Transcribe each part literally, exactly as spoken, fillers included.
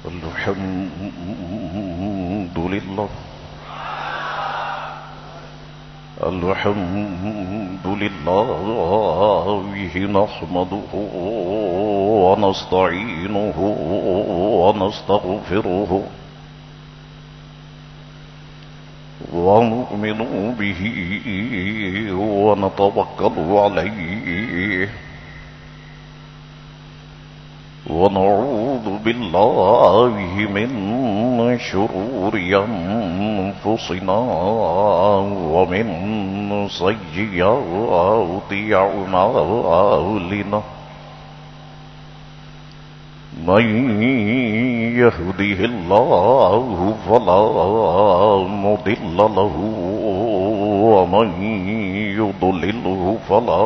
الحمد لله الحمد لله نحمده ونستعينه ونستغفره ونؤمن به ونتوكل عليه ونعوذ بالله من شرور أنفسنا ومن سيئات أعمالنا من يهده الله فلا مضل له ومن يضلله فلا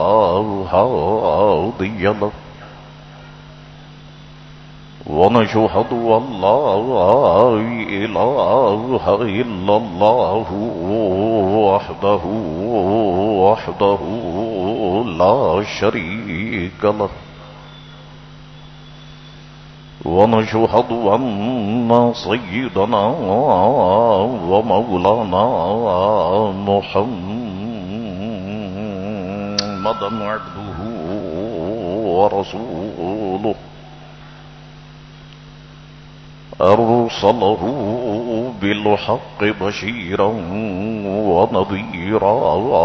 هادي له ونشهد أن لا إله إلا الله وحده وحده لا شريك له ونشهد أن سيدنا ومولانا محمدا عبده ورسوله أرسله بالحق بشيرا ونذيرا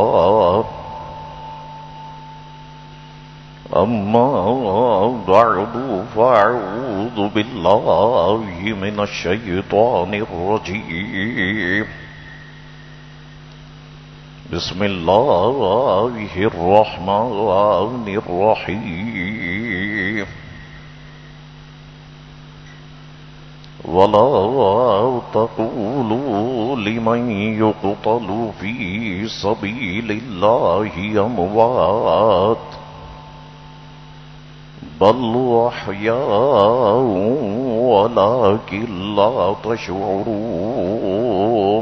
أما بعد فأعوذ بالله من الشيطان الرجيم بسم الله الرحمن الرحيم ولا تقولوا لمن يقتل في سبيل الله أموات بل أحياء ولكن لا تشعرون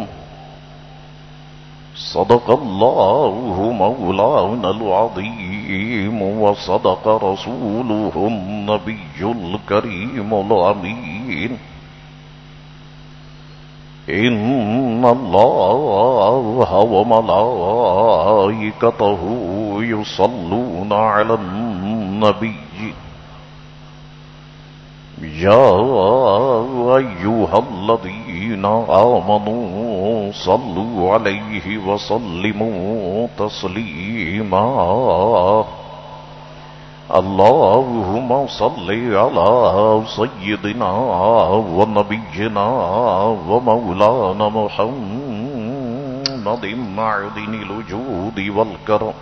صدق الله مولانا العظيم وصدق رسوله النبي الكريم الأمين إن الله وملائكته يصلون على النبي يا أيها الذين آمنوا صلوا عليه وسلموا تسليما اللهم صل على سيدنا ونبينا ومولانا محمد معدن الوجود والكرم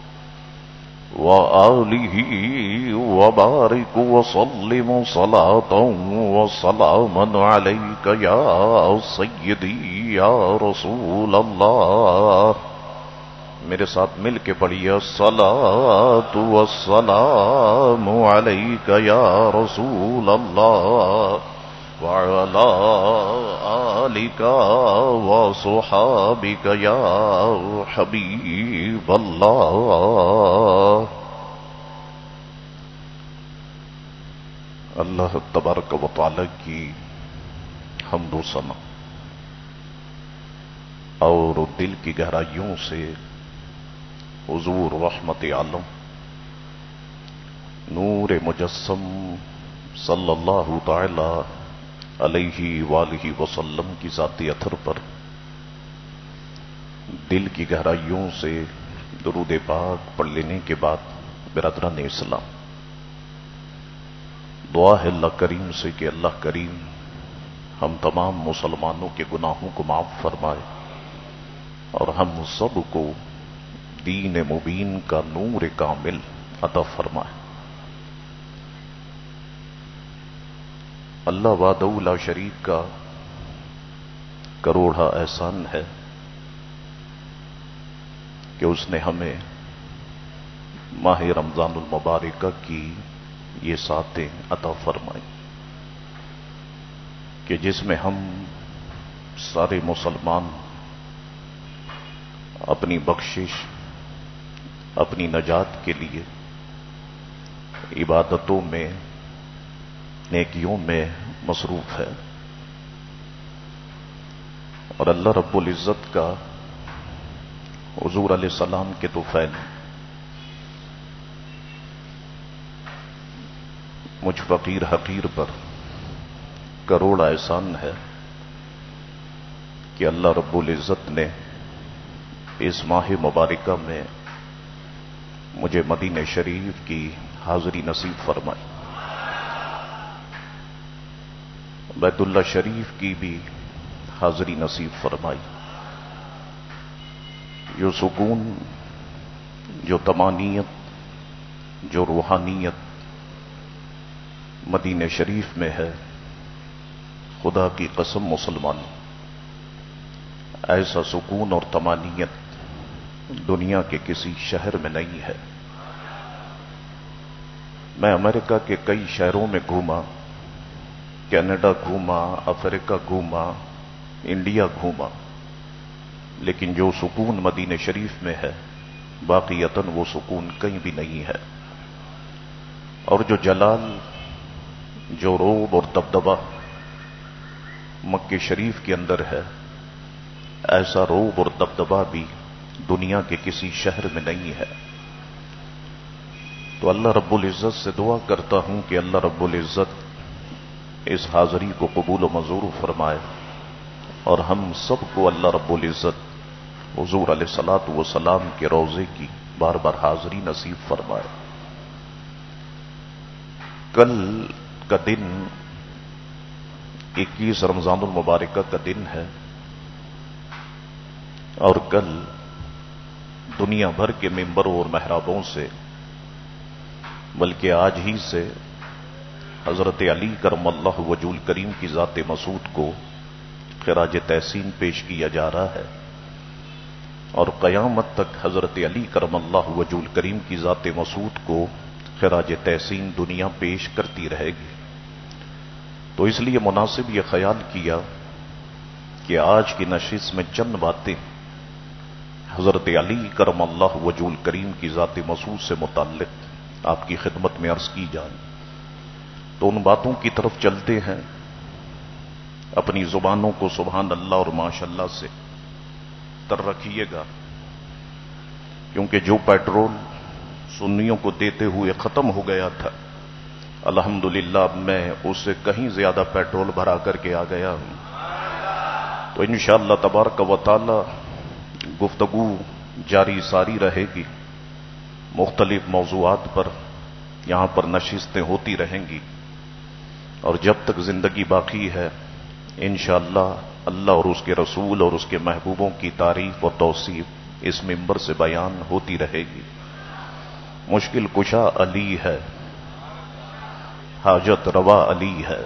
وآله وبارك وسلم صلاة وسلاما عليك يا سيدي يا رسول الله. میرے ساتھ مل کے پڑھیے الصلاۃ والسلام علیک یا رسول اللہ وعلی آلک وصحابک یا حبیب اللہ. اللہ تبارک و تعالی کی حمد و ثنا اور دل کی گہرائیوں سے حضور رحمت عالم نور مجسم صلی اللہ تعالی علیہ وآلہ وسلم کی ذاتی اثر پر دل کی گہرائیوں سے درود پاک پڑھ لینے کے بعد برادران اسلام، دعا ہے اللہ کریم سے کہ اللہ کریم ہم تمام مسلمانوں کے گناہوں کو معاف فرمائے اور ہم سب کو دین مبین کا نور کامل عطا فرمائے. اللہ وحدہ لا شریک کا کروڑا احسان ہے کہ اس نے ہمیں ماہ رمضان المبارکہ کی یہ ساتیں عطا فرمائی کہ جس میں ہم سارے مسلمان اپنی بخشش، اپنی نجات کے لیے عبادتوں میں، نیکیوں میں مصروف ہے، اور اللہ رب العزت کا حضور علیہ السلام کے طفیل مجھ فقیر حقیر پر کروڑ احسان ہے کہ اللہ رب العزت نے اس ماہ مبارکہ میں مجھے مدینہ شریف کی حاضری نصیب فرمائی، بیت اللہ شریف کی بھی حاضری نصیب فرمائی۔ جو سکون، جو طمانینت، جو روحانیت مدینہ شریف میں ہے، خدا کی قسم مسلمان، ایسا سکون اور طمانینت دنیا کے کسی شہر میں نہیں ہے۔ میں امریکہ کے کئی شہروں میں گھوما، کینیڈا گھوما، افریقہ گھوما، انڈیا گھوما، لیکن جو سکون مدینہ شریف میں ہے واقعتاً وہ سکون کہیں بھی نہیں ہے۔ اور جو جلال، جو روب اور دبدبہ مکہ شریف کے اندر ہے، ایسا روب اور دبدبہ بھی دنیا کے کسی شہر میں نہیں ہے۔ تو اللہ رب العزت سے دعا کرتا ہوں کہ اللہ رب العزت اس حاضری کو قبول و منظور فرمائے، اور ہم سب کو اللہ رب العزت حضور علیہ الصلوۃ والسلام کے روضے کی بار بار حاضری نصیب فرمائے۔ کل کا دن اکیس رمضان المبارکہ کا دن ہے، اور کل دنیا بھر کے ممبروں اور محرابوں سے، بلکہ آج ہی سے حضرت علی کرم اللہ وجہ کریم کی ذات مسعود کو خراج تحسین پیش کیا جا رہا ہے، اور قیامت تک حضرت علی کرم اللہ وجہ کریم کی ذات مسعود کو خراج تحسین دنیا پیش کرتی رہے گی۔ تو اس لیے مناسب یہ خیال کیا کہ آج کی نشست میں چند باتیں حضرت علی کرم اللہ وجہ کریم کی ذات مسعود سے متعلق آپ کی خدمت میں عرض کی جائیں۔ تو ان باتوں کی طرف چلتے ہیں۔ اپنی زبانوں کو سبحان اللہ اور ماشاء اللہ سے تر رکھیے گا، کیونکہ جو پیٹرول سنیوں کو دیتے ہوئے ختم ہو گیا تھا، الحمدللہ میں اس سے کہیں زیادہ پیٹرول بھرا کر کے آ گیا ہوں۔ تو انشاءاللہ تبارک و تعالی گفتگو جاری ساری رہے گی، مختلف موضوعات پر یہاں پر نشستیں ہوتی رہیں گی، اور جب تک زندگی باقی ہے انشاءاللہ اللہ اور اس کے رسول اور اس کے محبوبوں کی تعریف اور توصیف اس منبر سے بیان ہوتی رہے گی۔ مشکل کشا علی ہے، حاجت روا علی ہے،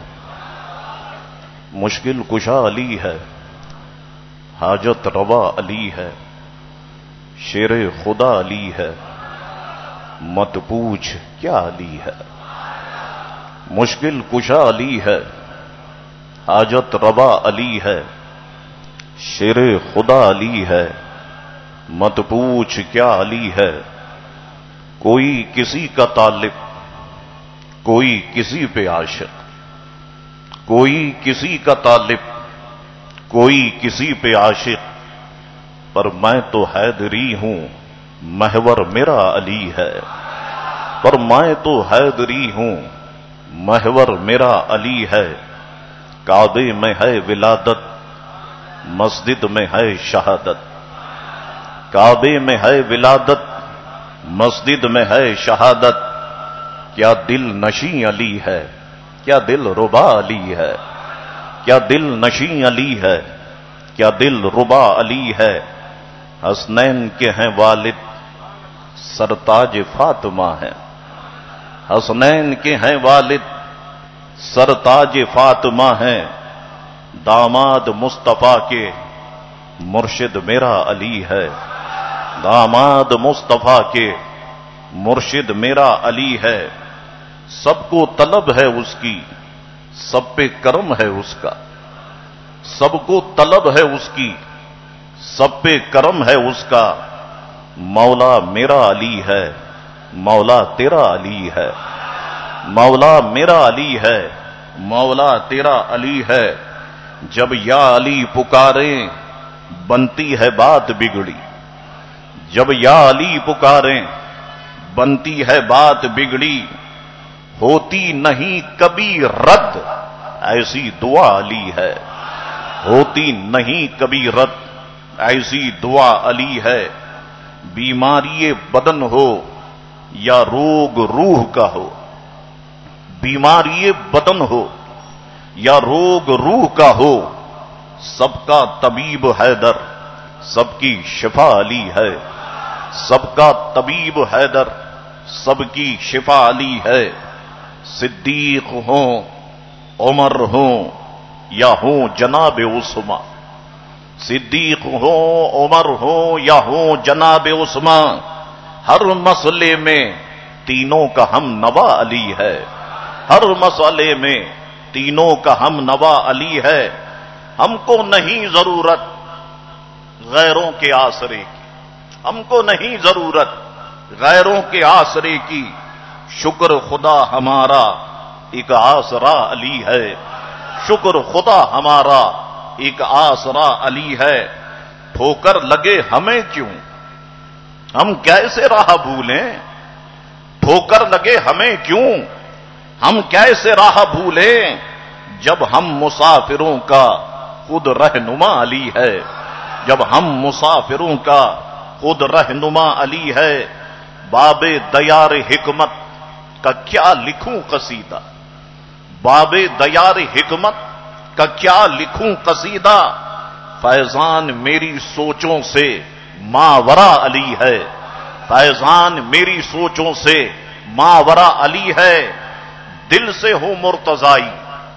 مشکل کشا علی ہے، حاجت روا علی ہے، شیر خدا علی ہے، مت پوچھ کیا علی ہے۔ مشکل کشا علی ہے، حاجت روا علی ہے، شیر خدا علی ہے، مت پوچھ کیا علی ہے۔ کوئی کسی کا طالب، کوئی کسی پہ عاشق، کوئی کسی کا طالب، کوئی کسی پہ عاشق، پر میں تو حیدری ہوں محور میرا علی ہے، پر میں تو حیدری ہوں محور میرا علی ہے۔ کعبے میں ہے ولادت، مسجد میں ہے شہادت، کعبے میں ہے ولادت، مسجد میں ہے شہادت۔ کیا دل نشیں علی ہے، کیا دل ربا علی ہے، کیا دل نشیں علی ہے، کیا دل ربا علی ہے۔ حسنین کے ہیں والد، سرتاج فاطمہ ہے، حسنین کے ہیں والد، سرتاج فاطمہ ہیں۔ داماد مصطفیٰ کے مرشد میرا علی ہے، داماد مصطفیٰ کے مرشد میرا علی ہے۔ سب کو طلب ہے اس کی، سب پہ کرم ہے اس کا، سب کو طلب ہے اس کی، سب پہ کرم ہے اس کا۔ مولا میرا علی ہے، مولا تیرا علی ہے، مولا میرا علی ہے، مولا تیرا علی ہے، جب یا علی پکاریں بنتی ہے بات بگڑی، جب یا علی پکاریں بنتی ہے بات بگڑی، ہوتی نہیں کبھی رد ایسی دعا علی ہے، ہوتی نہیں کبھی رد ایسی دعا علی ہے، بیماری بدن ہو یا روگ روح کا ہو، بیماری بدن ہو یا روگ روح کا ہو، سب کا طبیب حیدر، سب کی شفا علی ہے، سب کا طبیب حیدر، سب کی شفا علی ہے، صدیق ہوں عمر ہوں یا ہوں جناب عثمان، صدیق ہوں عمر ہوں یا ہوں جناب عثمان، ہر مسئلے میں تینوں کا ہم نوا علی ہے، ہر مسئلے میں تینوں کا ہم نوا علی ہے، ہم کو نہیں ضرورت غیروں کے آسرے کی، ہم کو نہیں ضرورت غیروں کے آسرے کی، شکر خدا ہمارا ایک آسرا علی ہے، شکر خدا ہمارا ایک آسرا علی ہے، ٹھوکر لگے ہمیں کیوں ہم کیسے راہ بھولیں، ٹھوکر لگے ہمیں کیوں ہم کیسے راہ بھولیں، جب ہم مسافروں کا خود رہنما علی ہے، جب ہم مسافروں کا خود رہنما علی ہے، باب دیار حکمت کا کیا لکھوں قصیدہ، باب دیار حکمت کا کیا لکھوں قصیدہ، فیضان میری سوچوں سے ماورا علی ہے، فیضان میری سوچوں سے ماورا علی ہے، دل سے ہوں مرتضائی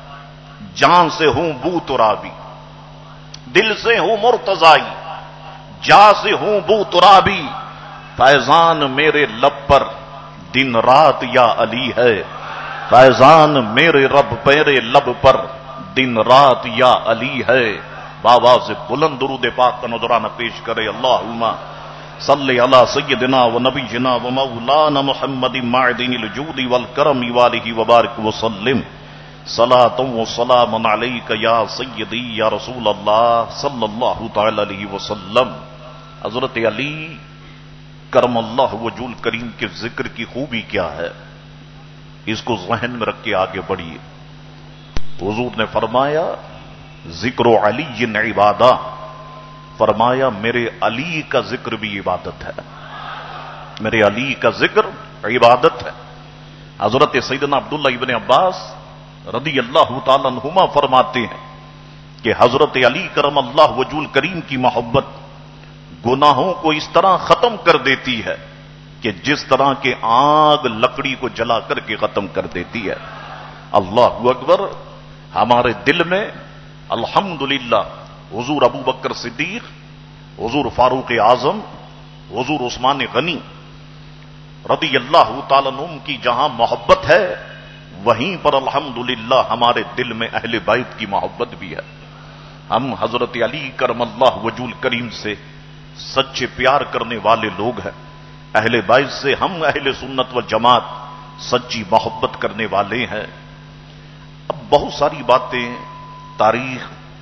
جان سے ہوں بو ترابی، دل سے ہوں مرتضائی جان سے ہوں بو ترابی، فیضان میرے لب پر دن رات یا علی ہے، فیضان میرے رب میرے لب پر دن رات یا علی ہے، بابا سے بلند درود پاک کا نذرانہ پیش کرے، اللہم صلی علی سیدنا و نبینا و مولانا محمد معدن الجود والکرم والہ وبارک وسلم، صلاۃ و سلام علیک یا سیدی یا رسول اللہ صلی اللہ تعالی علیہ وسلم۔ حضرت علی کرم اللہ وجہ الکریم کے ذکر کی خوبی کیا ہے، اس کو ذہن میں رکھ کے آگے بڑھیے۔ حضور نے فرمایا ذکر علی عبادہ، فرمایا میرے علی کا ذکر بھی عبادت ہے، میرے علی کا ذکر عبادت ہے۔ حضرت سیدنا عبداللہ ابن عباس رضی اللہ تعالی عنہما فرماتے ہیں کہ حضرت علی کرم اللہ وجہ الکریم کی محبت گناہوں کو اس طرح ختم کر دیتی ہے کہ جس طرح کے آگ لکڑی کو جلا کر کے ختم کر دیتی ہے۔ اللہ اکبر، ہمارے دل میں الحمدللہ حضور ابو بکر صدیق، حضور فاروق اعظم، حضور عثمان غنی رضی اللہ تعالیٰ عنہ کی جہاں محبت ہے، وہیں پر الحمدللہ ہمارے دل میں اہل بیت کی محبت بھی ہے۔ ہم حضرت علی کرم اللہ وجہ الکریم سے سچے پیار کرنے والے لوگ ہیں، اہل بیت سے ہم اہل سنت و جماعت سچی محبت کرنے والے ہیں۔ اب بہت ساری باتیں تاریخ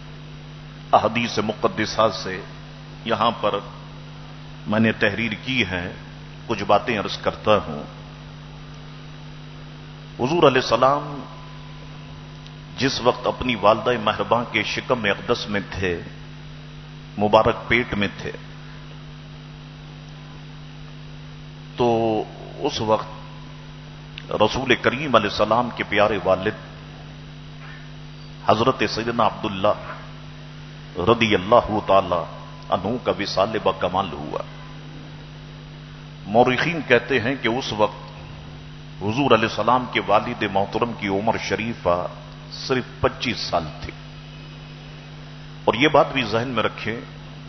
احادیث مقدسہ سے یہاں پر میں نے تحریر کی ہے، کچھ باتیں عرض کرتا ہوں۔ حضور علیہ السلام جس وقت اپنی والدہ مہرباں کے شکم اقدس میں تھے، مبارک پیٹ میں تھے، تو اس وقت رسول کریم علیہ السلام کے پیارے والد حضرت سیدنا عبداللہ رضی اللہ تعالی عنہ کا وصال با کمال ہوا۔ مورخین کہتے ہیں کہ اس وقت حضور علیہ السلام کے والد محترم کی عمر شریفہ صرف پچیس سال تھی، اور یہ بات بھی ذہن میں رکھیں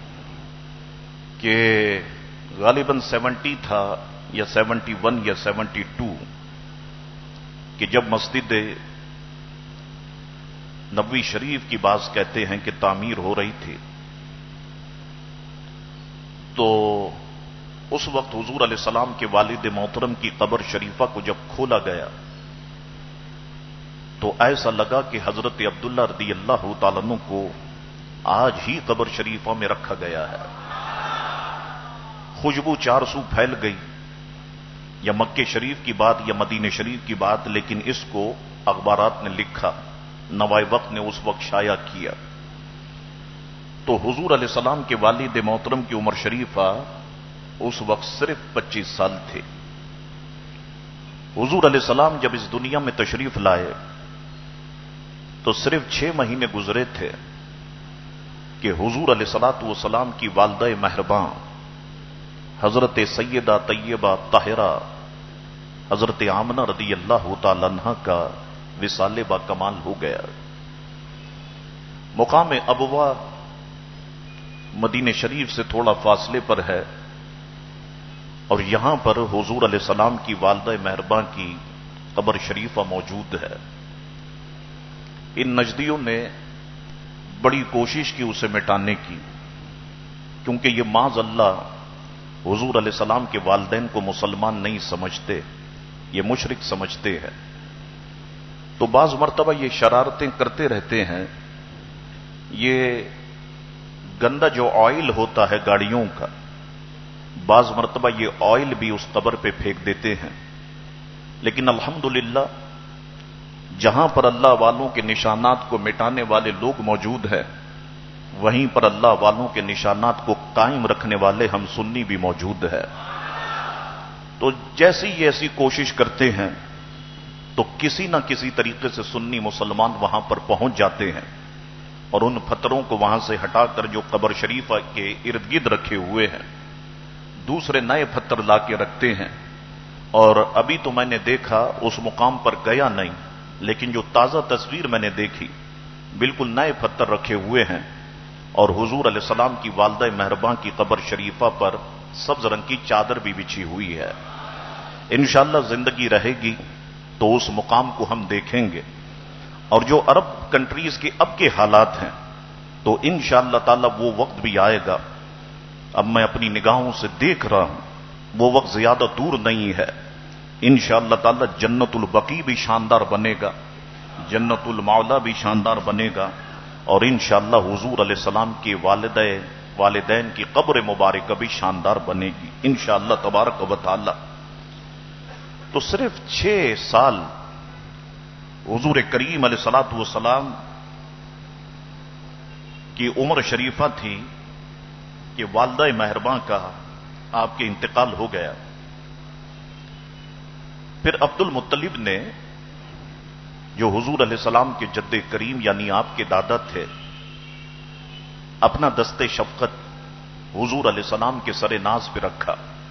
کہ غالباً سیونٹی تھا یا سیونٹی ون یا سیونٹی ٹو کہ جب مسجد نبوی شریف کی بات کہتے ہیں کہ تعمیر ہو رہی تھی، تو اس وقت حضور علیہ السلام کے والد محترم کی قبر شریفہ کو جب کھولا گیا تو ایسا لگا کہ حضرت عبداللہ رضی اللہ تعالیٰ عنہ کو آج ہی قبر شریفہ میں رکھا گیا ہے. خوشبو چار سو پھیل گئی، یا مکے شریف کی بات یا مدینہ شریف کی بات، لیکن اس کو اخبارات نے لکھا، نوائے وقت نے اس وقت شائع کیا. تو حضور علیہ السلام کے والد محترم کی عمر شریفہ اس وقت صرف پچیس سال تھے. حضور علیہ السلام جب اس دنیا میں تشریف لائے تو صرف چھ مہینے گزرے تھے کہ حضور علیہ الصلوۃ والسلام کی والدہ مہرباں حضرت سیدہ طیبہ طاہرہ حضرت آمنہ رضی اللہ تعالی عنہا کا وصال با کمال ہو گیا. مقام ابوا مدینہ شریف سے تھوڑا فاصلے پر ہے، اور یہاں پر حضور علیہ السلام کی والدہ مہرباں کی قبر شریفہ موجود ہے. ان نجدیوں نے بڑی کوشش کی اسے مٹانے کی، کیونکہ یہ معاذ اللہ حضور علیہ السلام کے والدین کو مسلمان نہیں سمجھتے، یہ مشرک سمجھتے ہیں. تو بعض مرتبہ یہ شرارتیں کرتے رہتے ہیں. یہ گندا جو آئل ہوتا ہے گاڑیوں کا، بعض مرتبہ یہ آئل بھی اس قبر پہ پھینک دیتے ہیں. لیکن الحمدللہ جہاں پر اللہ والوں کے نشانات کو مٹانے والے لوگ موجود ہیں، وہیں پر اللہ والوں کے نشانات کو قائم رکھنے والے ہم سنی بھی موجود ہے. تو جیسی یہ ایسی کوشش کرتے ہیں تو کسی نہ کسی طریقے سے سنی مسلمان وہاں پر پہنچ جاتے ہیں، اور ان پتھروں کو وہاں سے ہٹا کر جو قبر شریفہ کے ارد گرد رکھے ہوئے ہیں دوسرے نئے پتھر لا کے رکھتے ہیں. اور ابھی تو میں نے دیکھا، اس مقام پر گیا نہیں، لیکن جو تازہ تصویر میں نے دیکھی بالکل نئے پتھر رکھے ہوئے ہیں، اور حضور علیہ السلام کی والدہ مہرباں کی قبر شریفہ پر سبز رنگ کی چادر بھی بچھی ہوئی ہے. انشاءاللہ زندگی رہے گی تو اس مقام کو ہم دیکھیں گے. اور جو عرب کنٹریز کے اب کے حالات ہیں تو انشاءاللہ تعالی وہ وقت بھی آئے گا. اب میں اپنی نگاہوں سے دیکھ رہا ہوں، وہ وقت زیادہ دور نہیں ہے. انشاءاللہ تعالی جنت البقیع بھی شاندار بنے گا، جنت المعلا بھی شاندار بنے گا، اور انشاءاللہ حضور علیہ السلام کے والدہ والدین کی قبر مبارکہ بھی شاندار بنے گی انشاءاللہ تبارک و تعالی. تو صرف چھ سال حضور کریم علیہ الصلوۃ والسلام کی عمر شریفہ تھی کہ والدہ مہرباں کا آپ کے انتقال ہو گیا. پھر عبد المطلب نے، جو حضور علیہ السلام کے جد کریم یعنی آپ کے دادا تھے، اپنا دست شفقت حضور علیہ السلام کے سر ناز پہ رکھا،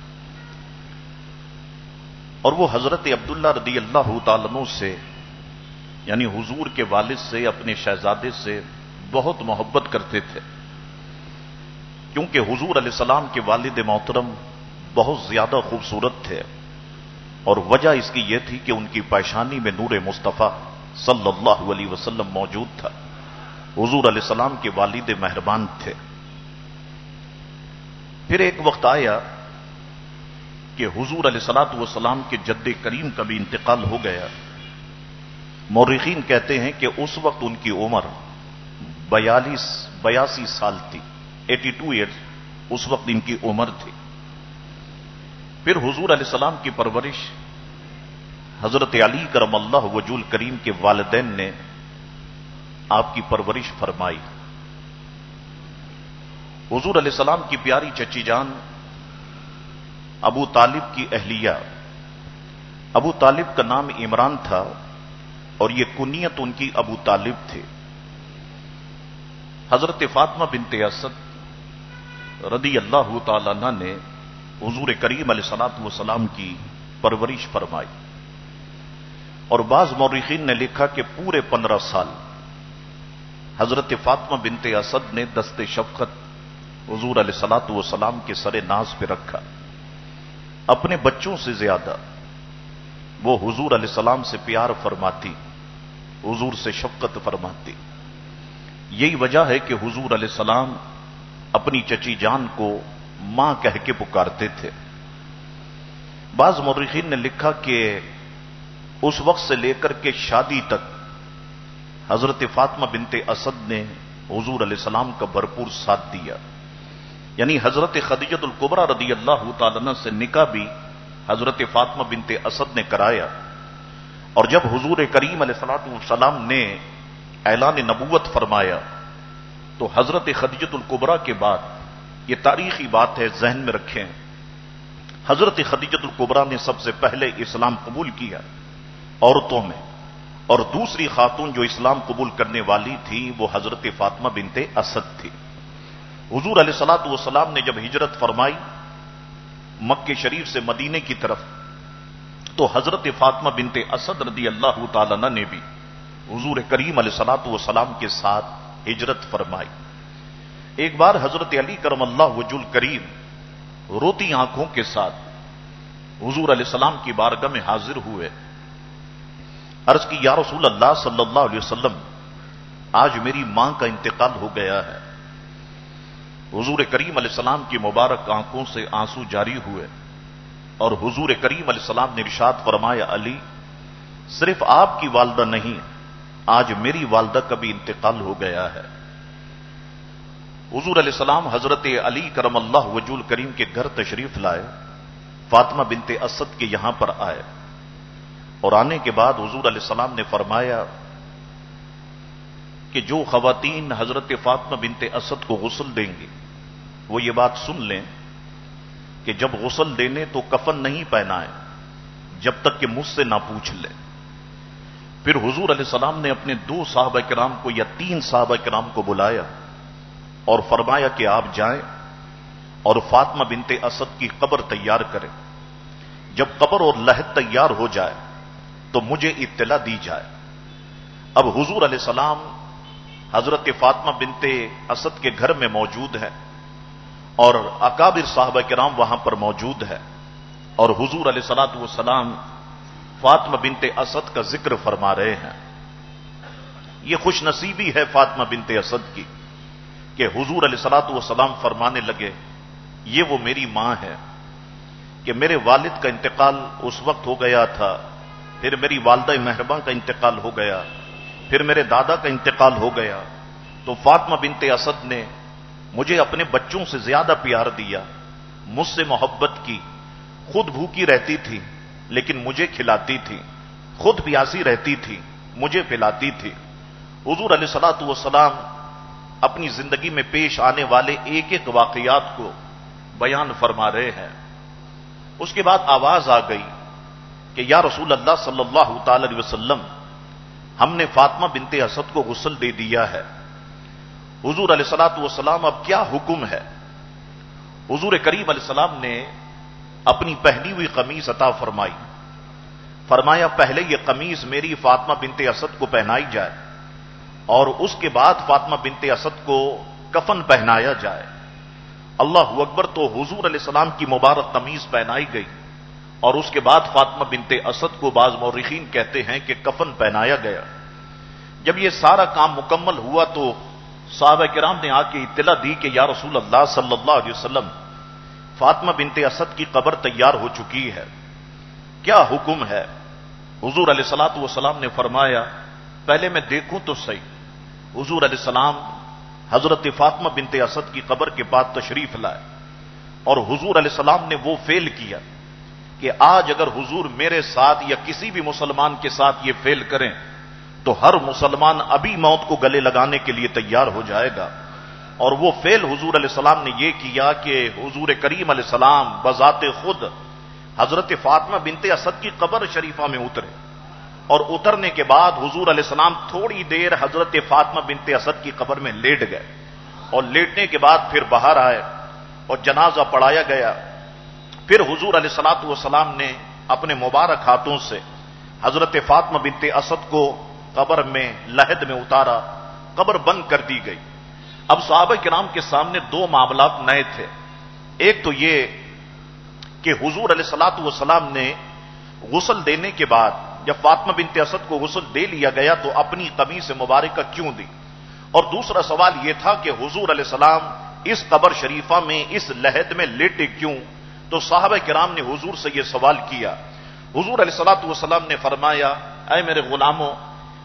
اور وہ حضرت عبداللہ رضی اللہ تعالیٰ عنہ سے یعنی حضور کے والد سے، اپنے شہزادے سے بہت محبت کرتے تھے. کیونکہ حضور علیہ السلام کے والد محترم بہت زیادہ خوبصورت تھے، اور وجہ اس کی یہ تھی کہ ان کی پیشانی میں نور مصطفیٰ صلی اللہ علیہ وسلم موجود تھا. حضور علیہ السلام کے والد مہربان تھے. پھر ایک وقت آیا کہ حضور علیہ الصلوۃ والسلام کے جد کریم کا بھی انتقال ہو گیا. مورخین کہتے ہیں کہ اس وقت ان کی عمر بیالیس بیاسی سال تھی، ایٹی ٹو ایئرس اس وقت ان کی عمر تھی. پھر حضور علیہ السلام کی پرورش حضرت علی کرم اللہ وجہ کریم کے والدین نے آپ کی پرورش فرمائی. حضور علیہ السلام کی پیاری چچی جان ابو طالب کی اہلیہ، ابو طالب کا نام عمران تھا اور یہ کنیت ان کی ابو طالب تھے. حضرت فاطمہ بنت اسد رضی اللہ تعالی عنہ نے حضور کریم علیہ الصلوۃ والسلام کی پرورش فرمائی. اور بعض مورخین نے لکھا کہ پورے پندرہ سال حضرت فاطمہ بنت اسد نے دست شفقت حضور علیہ الصلوۃ والسلام کے سر ناز پہ رکھا. اپنے بچوں سے زیادہ وہ حضور علیہ السلام سے پیار فرماتی، حضور سے شفقت فرماتی. یہی وجہ ہے کہ حضور علیہ السلام اپنی چچی جان کو ماں کہہ کے پکارتے تھے. بعض مورخین نے لکھا کہ اس وقت سے لے کر کے شادی تک حضرت فاطمہ بنت اسد نے حضور علیہ السلام کا بھرپور ساتھ دیا، یعنی حضرت خدیجہ الکبریٰ رضی اللہ تعالی عنہ سے نکاح بھی حضرت فاطمہ بنت اسد نے کرایا، اور جب حضور کریم علیہ الصلوۃ والسلام نے اعلان نبوت فرمایا تو حضرت خدیجہ الکبریٰ کے بعد، یہ تاریخی بات ہے ذہن میں رکھیں، حضرت خدیجہ الکبریٰ نے سب سے پہلے اسلام قبول کیا عورتوں میں، اور دوسری خاتون جو اسلام قبول کرنے والی تھی وہ حضرت فاطمہ بنت اسد تھی۔ حضور علیہ الصلوۃ والسلام نے جب ہجرت فرمائی مکہ شریف سے مدینے کی طرف، تو حضرت فاطمہ بنت اسد رضی اللہ تعالی عنہ نے بھی حضور کریم علیہ الصلوۃ والسلام کے ساتھ ہجرت فرمائی۔ ایک بار حضرت علی کرم اللہ وجہ الکریم روتی آنکھوں کے ساتھ حضور علیہ السلام کی بارگاہ میں حاضر ہوئے، عرض کی یا رسول اللہ صلی اللہ علیہ وسلم، آج میری ماں کا انتقال ہو گیا ہے۔ حضور کریم علیہ السلام کی مبارک آنکھوں سے آنسو جاری ہوئے، اور حضور کریم علیہ السلام نے ارشاد فرمایا، علی صرف آپ کی والدہ نہیں، آج میری والدہ کا بھی انتقال ہو گیا ہے۔ حضور علیہ السلام حضرت علی کرم اللہ وجہ الکریم کے گھر تشریف لائے، فاطمہ بنت اسد کے یہاں پر آئے، اور آنے کے بعد حضور علیہ السلام نے فرمایا کہ جو خواتین حضرت فاطمہ بنت اسد کو غسل دیں گی وہ یہ بات سن لیں کہ جب غسل دینے تو کفن نہیں پہنائے جب تک کہ مجھ سے نہ پوچھ لیں۔ پھر حضور علیہ السلام نے اپنے دو صحابہ کرام کو یا تین صحابہ کرام کو بلایا اور فرمایا کہ آپ جائیں اور فاطمہ بنت اسد کی قبر تیار کریں، جب قبر اور لحد تیار ہو جائے تو مجھے اطلاع دی جائے۔ اب حضور علیہ السلام حضرت فاطمہ بنت اسد کے گھر میں موجود ہے، اور اکابر صحابہ کرام وہاں پر موجود ہے، اور حضور علیہ الصلوۃ والسلام فاطمہ بنت اسد کا ذکر فرما رہے ہیں۔ یہ خوش نصیبی ہے فاطمہ بنت اسد کی کہ حضور علیہ الصلوۃ والسلام فرمانے لگے، یہ وہ میری ماں ہے کہ میرے والد کا انتقال اس وقت ہو گیا تھا، پھر میری والدہ مہرباں کا انتقال ہو گیا، پھر میرے دادا کا انتقال ہو گیا، تو فاطمہ بنت اسد نے مجھے اپنے بچوں سے زیادہ پیار دیا، مجھ سے محبت کی، خود بھوکی رہتی تھی لیکن مجھے کھلاتی تھی، خود پیاسی رہتی تھی مجھے پلاتی تھی۔ حضور علیہ الصلوۃ والسلام اپنی زندگی میں پیش آنے والے ایک ایک واقعات کو بیان فرما رہے ہیں۔ اس کے بعد آواز آ گئی کہ یا رسول اللہ صلی اللہ تعالی علیہ وسلم، ہم نے فاطمہ بنت اسد کو غسل دے دیا ہے، حضور علیہ الصلوۃ والسلام اب کیا حکم ہے؟ حضور کریم علیہ السلام نے اپنی پہنی ہوئی قمیص عطا فرمائی، فرمایا پہلے یہ قمیص میری فاطمہ بنت اسد کو پہنائی جائے، اور اس کے بعد فاطمہ بنت اسد کو کفن پہنایا جائے۔ اللہ اکبر، تو حضور علیہ السلام کی مبارک قمیص پہنائی گئی، اور اس کے بعد فاطمہ بنت اسد کو بعض مورخین کہتے ہیں کہ کفن پہنایا گیا۔ جب یہ سارا کام مکمل ہوا تو صحابہ کرام نے آ کے اطلاع دی کہ یا رسول اللہ صلی اللہ علیہ وسلم، فاطمہ بنت اسد کی قبر تیار ہو چکی ہے، کیا حکم ہے؟ حضور علیہ الصلوۃ والسلام نے فرمایا پہلے میں دیکھوں تو صحیح۔ حضور علیہ السلام حضرت فاطمہ بنت اسد کی قبر کے بعد تشریف لائے، اور حضور علیہ السلام نے وہ فعل کیا کہ آج اگر حضور میرے ساتھ یا کسی بھی مسلمان کے ساتھ یہ فعل کریں تو ہر مسلمان ابھی موت کو گلے لگانے کے لیے تیار ہو جائے گا۔ اور وہ فعل حضور علیہ السلام نے یہ کیا کہ حضور کریم علیہ السلام بذات خود حضرت فاطمہ بنت اسد کی قبر شریفہ میں اترے، اور اترنے کے بعد حضور علیہ السلام تھوڑی دیر حضرت فاطمہ بنت اسد کی قبر میں لیٹ گئے، اور لیٹنے کے بعد پھر باہر آئے اور جنازہ پڑھایا گیا۔ پھر حضور علیہ الصلوۃ والسلام نے اپنے مبارک ہاتھوں سے حضرت فاطمہ بنت اسد کو قبر میں لحد میں اتارا، قبر بند کر دی گئی۔ اب صحابہ کرام کے سامنے دو معاملات نئے تھے، ایک تو یہ کہ حضور علیہ الصلوۃ والسلام نے غسل دینے کے بعد جب فاطمہ بنت اسد کو غسل دے لیا گیا تو اپنی قمیص مبارکہ کیوں دی، اور دوسرا سوال یہ تھا کہ حضور علیہ السلام اس قبر شریفہ میں اس لحد میں لیٹے کیوں؟ تو صحابہ کرام نے حضور سے یہ سوال کیا۔ حضور علیہ الصلوۃ والسلام نے فرمایا، اے میرے غلاموں،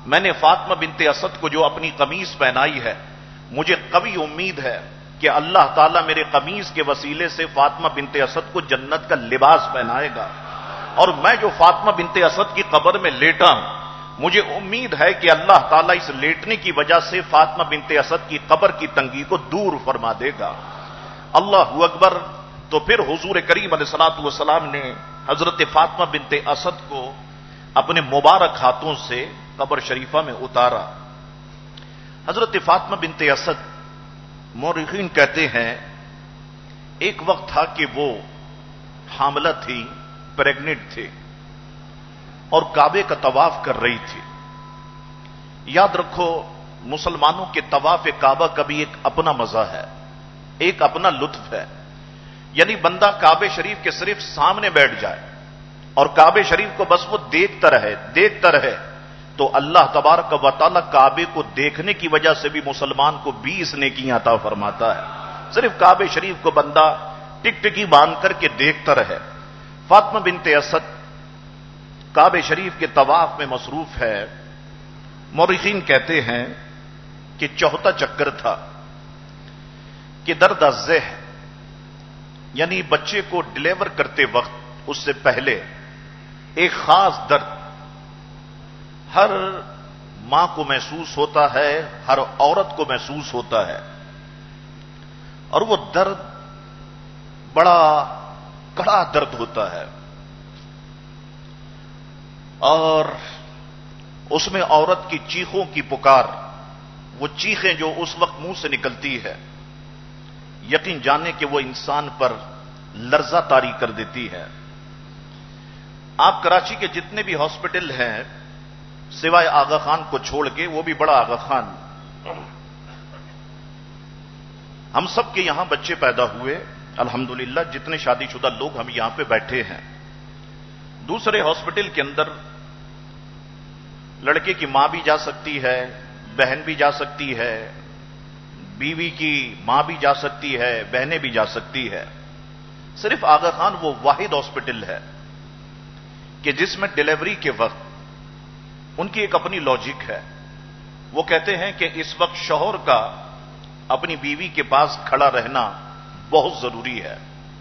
میں نے فاطمہ بنت اسد کو جو اپنی قمیص پہنائی ہے، مجھے قوی امید ہے کہ اللہ تعالیٰ میرے قمیص کے وسیلے سے فاطمہ بنت اسد کو جنت کا لباس پہنائے گا، اور میں جو فاطمہ بنت اسد کی قبر میں لیٹا ہوں، مجھے امید ہے کہ اللہ تعالیٰ اس لیٹنے کی وجہ سے فاطمہ بنت اسد کی قبر کی تنگی کو دور فرما دے گا۔ اللہ اکبر۔ تو پھر حضور کریم علیہ الصلوۃ والسلام نے حضرت فاطمہ بنت اسد کو اپنے مبارک ہاتھوں سے قبر شریفہ میں اتارا۔ حضرت فاطمہ بنت اسد، مورخین کہتے ہیں ایک وقت تھا کہ وہ حاملہ تھی، پریگننٹ تھی، اور کعبے کا طواف کر رہی تھی۔ یاد رکھو، مسلمانوں کے طواف کعبہ کا بھی ایک اپنا مزہ ہے، ایک اپنا لطف ہے۔ یعنی بندہ کعبے شریف کے صرف سامنے بیٹھ جائے اور کعبے شریف کو بس وہ دیکھتا رہے دیکھتا رہے تو اللہ تبارک و تعالی کعبے کو دیکھنے کی وجہ سے بھی مسلمان کو بیس نیکیاں عطا فرماتا ہے۔ صرف کعبے شریف کو بندہ ٹک ٹکی باندھ کر کے دیکھتا رہے۔ فاطمہ بنت اسد کعبے شریف کے طواف میں مصروف ہے۔ مورخین کہتے ہیں کہ چوتھا چکر تھا کہ درد الذہ، یعنی بچے کو ڈیلیور کرتے وقت اس سے پہلے ایک خاص درد ہر ماں کو محسوس ہوتا ہے، ہر عورت کو محسوس ہوتا ہے، اور وہ درد بڑا کڑا درد ہوتا ہے، اور اس میں عورت کی چیخوں کی پکار، وہ چیخیں جو اس وقت منہ سے نکلتی ہے، یقین جانے کہ وہ انسان پر لرزہ طاری کر دیتی ہے۔ آپ کراچی کے جتنے بھی ہاسپٹل ہیں سوائے آغا خان کو چھوڑ کے، وہ بھی بڑا آغا خان، ہم سب کے یہاں بچے پیدا ہوئے الحمدللہ، جتنے شادی شدہ لوگ ہم یہاں پہ بیٹھے ہیں۔ دوسرے ہاسپٹل کے اندر لڑکے کی ماں بھی جا سکتی ہے، بہن بھی جا سکتی ہے، بیوی کی ماں بھی جا سکتی ہے، بہنیں بھی جا سکتی ہے۔ صرف آغا خان وہ واحد ہاسپٹل ہے کہ جس میں ڈیلیوری کے وقت ان کی ایک اپنی لاجک ہے۔ وہ کہتے ہیں کہ اس وقت شوہر کا اپنی بیوی کے پاس کھڑا رہنا بہت ضروری ہے۔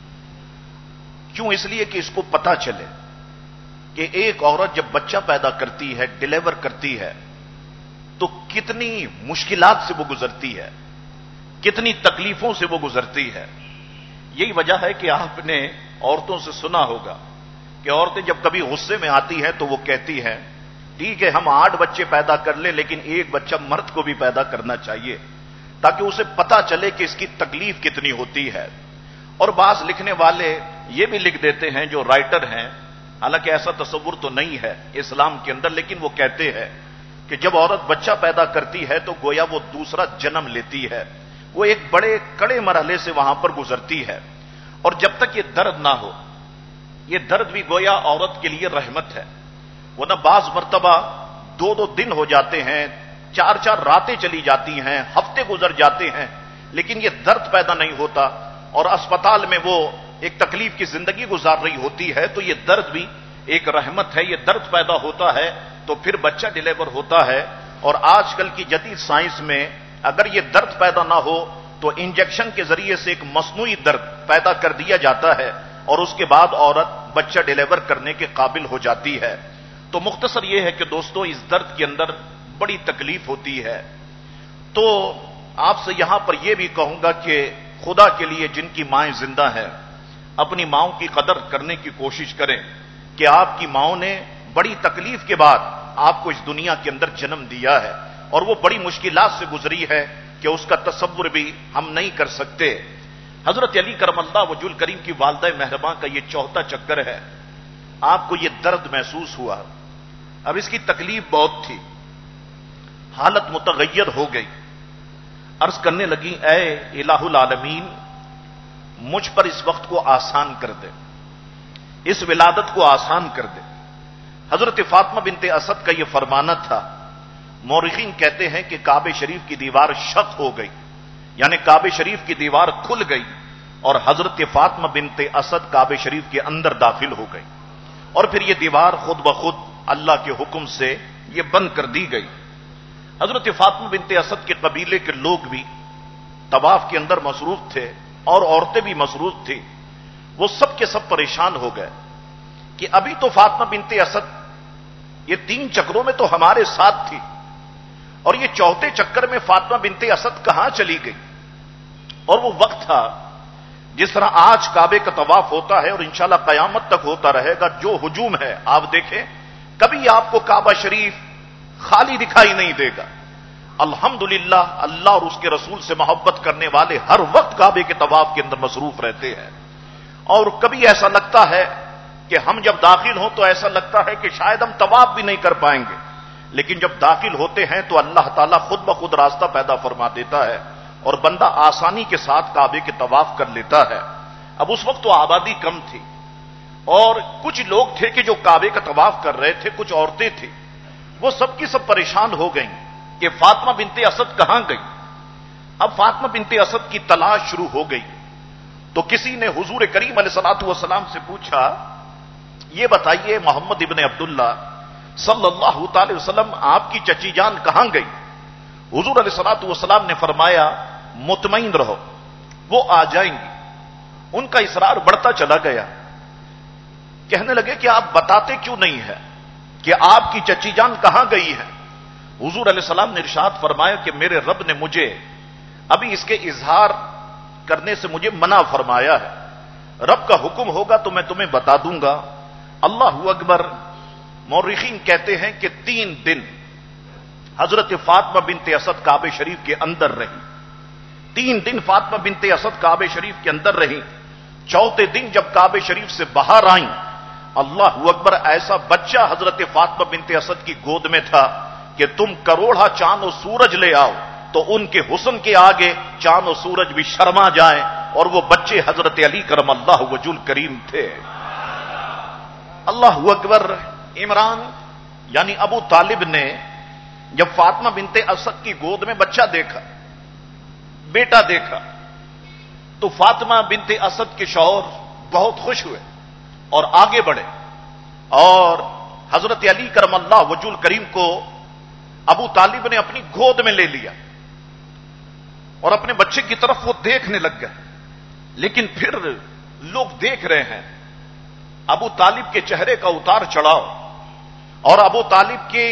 کیوں؟ اس لیے کہ اس کو پتا چلے کہ ایک عورت جب بچہ پیدا کرتی ہے، ڈیلیور کرتی ہے، تو کتنی مشکلات سے وہ گزرتی ہے، کتنی تکلیفوں سے وہ گزرتی ہے۔ یہی وجہ ہے کہ آپ نے عورتوں سے سنا ہوگا کہ عورتیں جب کبھی غصے میں آتی ہیں تو وہ کہتی ہیں ٹھیک ہے ہم آٹھ بچے پیدا کر لیں لیکن ایک بچہ مرد کو بھی پیدا کرنا چاہیے، تاکہ اسے پتا چلے کہ اس کی تکلیف کتنی ہوتی ہے۔ اور بعض لکھنے والے یہ بھی لکھ دیتے ہیں، جو رائٹر ہیں، حالانکہ ایسا تصور تو نہیں ہے اسلام کے اندر، لیکن وہ کہتے ہیں کہ جب عورت بچہ پیدا کرتی ہے تو گویا وہ دوسرا جنم لیتی ہے، وہ ایک بڑے کڑے مرحلے سے وہاں پر گزرتی ہے، اور جب تک یہ درد نہ ہو، یہ درد بھی گویا عورت کے لیے رحمت ہے۔ وہ نہ بعض مرتبہ دو دو دن ہو جاتے ہیں، چار چار راتیں چلی جاتی ہیں، ہفتے گزر جاتے ہیں، لیکن یہ درد پیدا نہیں ہوتا، اور اسپتال میں وہ ایک تکلیف کی زندگی گزار رہی ہوتی ہے، تو یہ درد بھی ایک رحمت ہے۔ یہ درد پیدا ہوتا ہے تو پھر بچہ ڈیلیور ہوتا ہے، اور آج کل کی جدید سائنس میں اگر یہ درد پیدا نہ ہو تو انجیکشن کے ذریعے سے ایک مصنوعی درد پیدا کر دیا جاتا ہے، اور اس کے بعد عورت بچہ ڈیلیور کرنے کے قابل ہو جاتی ہے۔ تو مختصر یہ ہے کہ دوستو، اس درد کے اندر بڑی تکلیف ہوتی ہے۔ تو آپ سے یہاں پر یہ بھی کہوں گا کہ خدا کے لیے جن کی مائیں زندہ ہیں، اپنی ماؤں کی قدر کرنے کی کوشش کریں کہ آپ کی ماؤں نے بڑی تکلیف کے بعد آپ کو اس دنیا کے اندر جنم دیا ہے، اور وہ بڑی مشکلات سے گزری ہے کہ اس کا تصور بھی ہم نہیں کر سکتے۔ حضرت علی کرم اللہ وجہ الکریم کی والدہ مہرباں کا یہ چوتھا چکر ہے۔ آپ کو یہ درد محسوس ہوا، اب اس کی تکلیف بہت تھی، حالت متغیر ہو گئی، عرض کرنے لگی اے الہ العالمین، مجھ پر اس وقت کو آسان کر دے، اس ولادت کو آسان کر دے۔ حضرت فاطمہ بنت اسد کا یہ فرمانا تھا۔ مورخین کہتے ہیں کہ کعبہ شریف کی دیوار شق ہو گئی، یعنی کعبہ شریف کی دیوار کھل گئی، اور حضرت فاطمہ بنت اسد کعبہ شریف کے اندر داخل ہو گئی، اور پھر یہ دیوار خود بخود اللہ کے حکم سے یہ بند کر دی گئی۔ حضرت فاطمہ بنت اسد کے قبیلے کے لوگ بھی طواف کے اندر مصروف تھے اور عورتیں بھی مصروف تھیں۔ وہ سب کے سب پریشان ہو گئے کہ ابھی تو فاطمہ بنت اسد یہ تین چکروں میں تو ہمارے ساتھ تھی، اور یہ چوتھے چکر میں فاطمہ بنت اسد کہاں چلی گئی؟ اور وہ وقت تھا جس طرح آج کعبے کا طواف ہوتا ہے اور انشاءاللہ قیامت تک ہوتا رہے گا، جو ہجوم ہے آپ دیکھیں، کبھی آپ کو کعبہ شریف خالی دکھائی نہیں دے گا۔ الحمدللہ اللہ اور اس کے رسول سے محبت کرنے والے ہر وقت کعبے کے طواف کے اندر مصروف رہتے ہیں، اور کبھی ایسا لگتا ہے کہ ہم جب داخل ہوں تو ایسا لگتا ہے کہ شاید ہم طواف بھی نہیں کر پائیں گے، لیکن جب داخل ہوتے ہیں تو اللہ تعالیٰ خود بخود راستہ پیدا فرما دیتا ہے اور بندہ آسانی کے ساتھ کعبے کے طواف کر لیتا ہے۔ اب اس وقت تو آبادی کم تھی اور کچھ لوگ تھے کہ جو کعبے کا طواف کر رہے تھے، کچھ عورتیں تھیں، وہ سب کی سب پریشان ہو گئیں کہ فاطمہ بنت اسد کہاں گئی؟ اب فاطمہ بنت اسد کی تلاش شروع ہو گئی تو کسی نے حضور کریم علیہ الصلوۃ والسلام سے پوچھا، یہ بتائیے محمد ابن عبداللہ صلی اللہ تعالی وسلم آپ کی چچی جان کہاں گئی؟ حضور علیہ الصلوۃ والسلام نے فرمایا مطمئن رہو وہ آ جائیں گی۔ ان کا اصرار بڑھتا چلا گیا، کہنے لگے کہ آپ بتاتے کیوں نہیں ہے کہ آپ کی چچی جان کہاں گئی ہے؟ حضور علیہ السلام نے ارشاد فرمایا کہ میرے رب نے مجھے ابھی اس کے اظہار کرنے سے مجھے منع فرمایا ہے، رب کا حکم ہوگا تو میں تمہیں بتا دوں گا۔ اللہ اکبر۔ مورخین کہتے ہیں کہ تین دن حضرت فاطمہ بنت اسد کعبہ شریف کے اندر رہی، تین دن فاطمہ بنت اسد کعبہ شریف کے اندر رہی۔ چوتھے دن جب کعبہ شریف سے باہر آئیں، اللہ اکبر، ایسا بچہ حضرت فاطمہ بنت اسد کی گود میں تھا کہ تم کروڑا چاند و سورج لے آؤ تو ان کے حسن کے آگے چاند و سورج بھی شرما جائیں، اور وہ بچے حضرت علی کرم اللہ وجہ کریم تھے۔ اللہ اکبر۔ عمران یعنی ابو طالب نے جب فاطمہ بنت اسد کی گود میں بچہ دیکھا، بیٹا دیکھا، تو فاطمہ بنت اسد کے شوہر بہت خوش ہوئے اور آگے بڑھے، اور حضرت علی کرم اللہ وجہ کریم کو ابو طالب نے اپنی گود میں لے لیا اور اپنے بچے کی طرف وہ دیکھنے لگ گئے۔ لیکن پھر لوگ دیکھ رہے ہیں ابو طالب کے چہرے کا اتار چڑھاؤ اور ابو طالب کی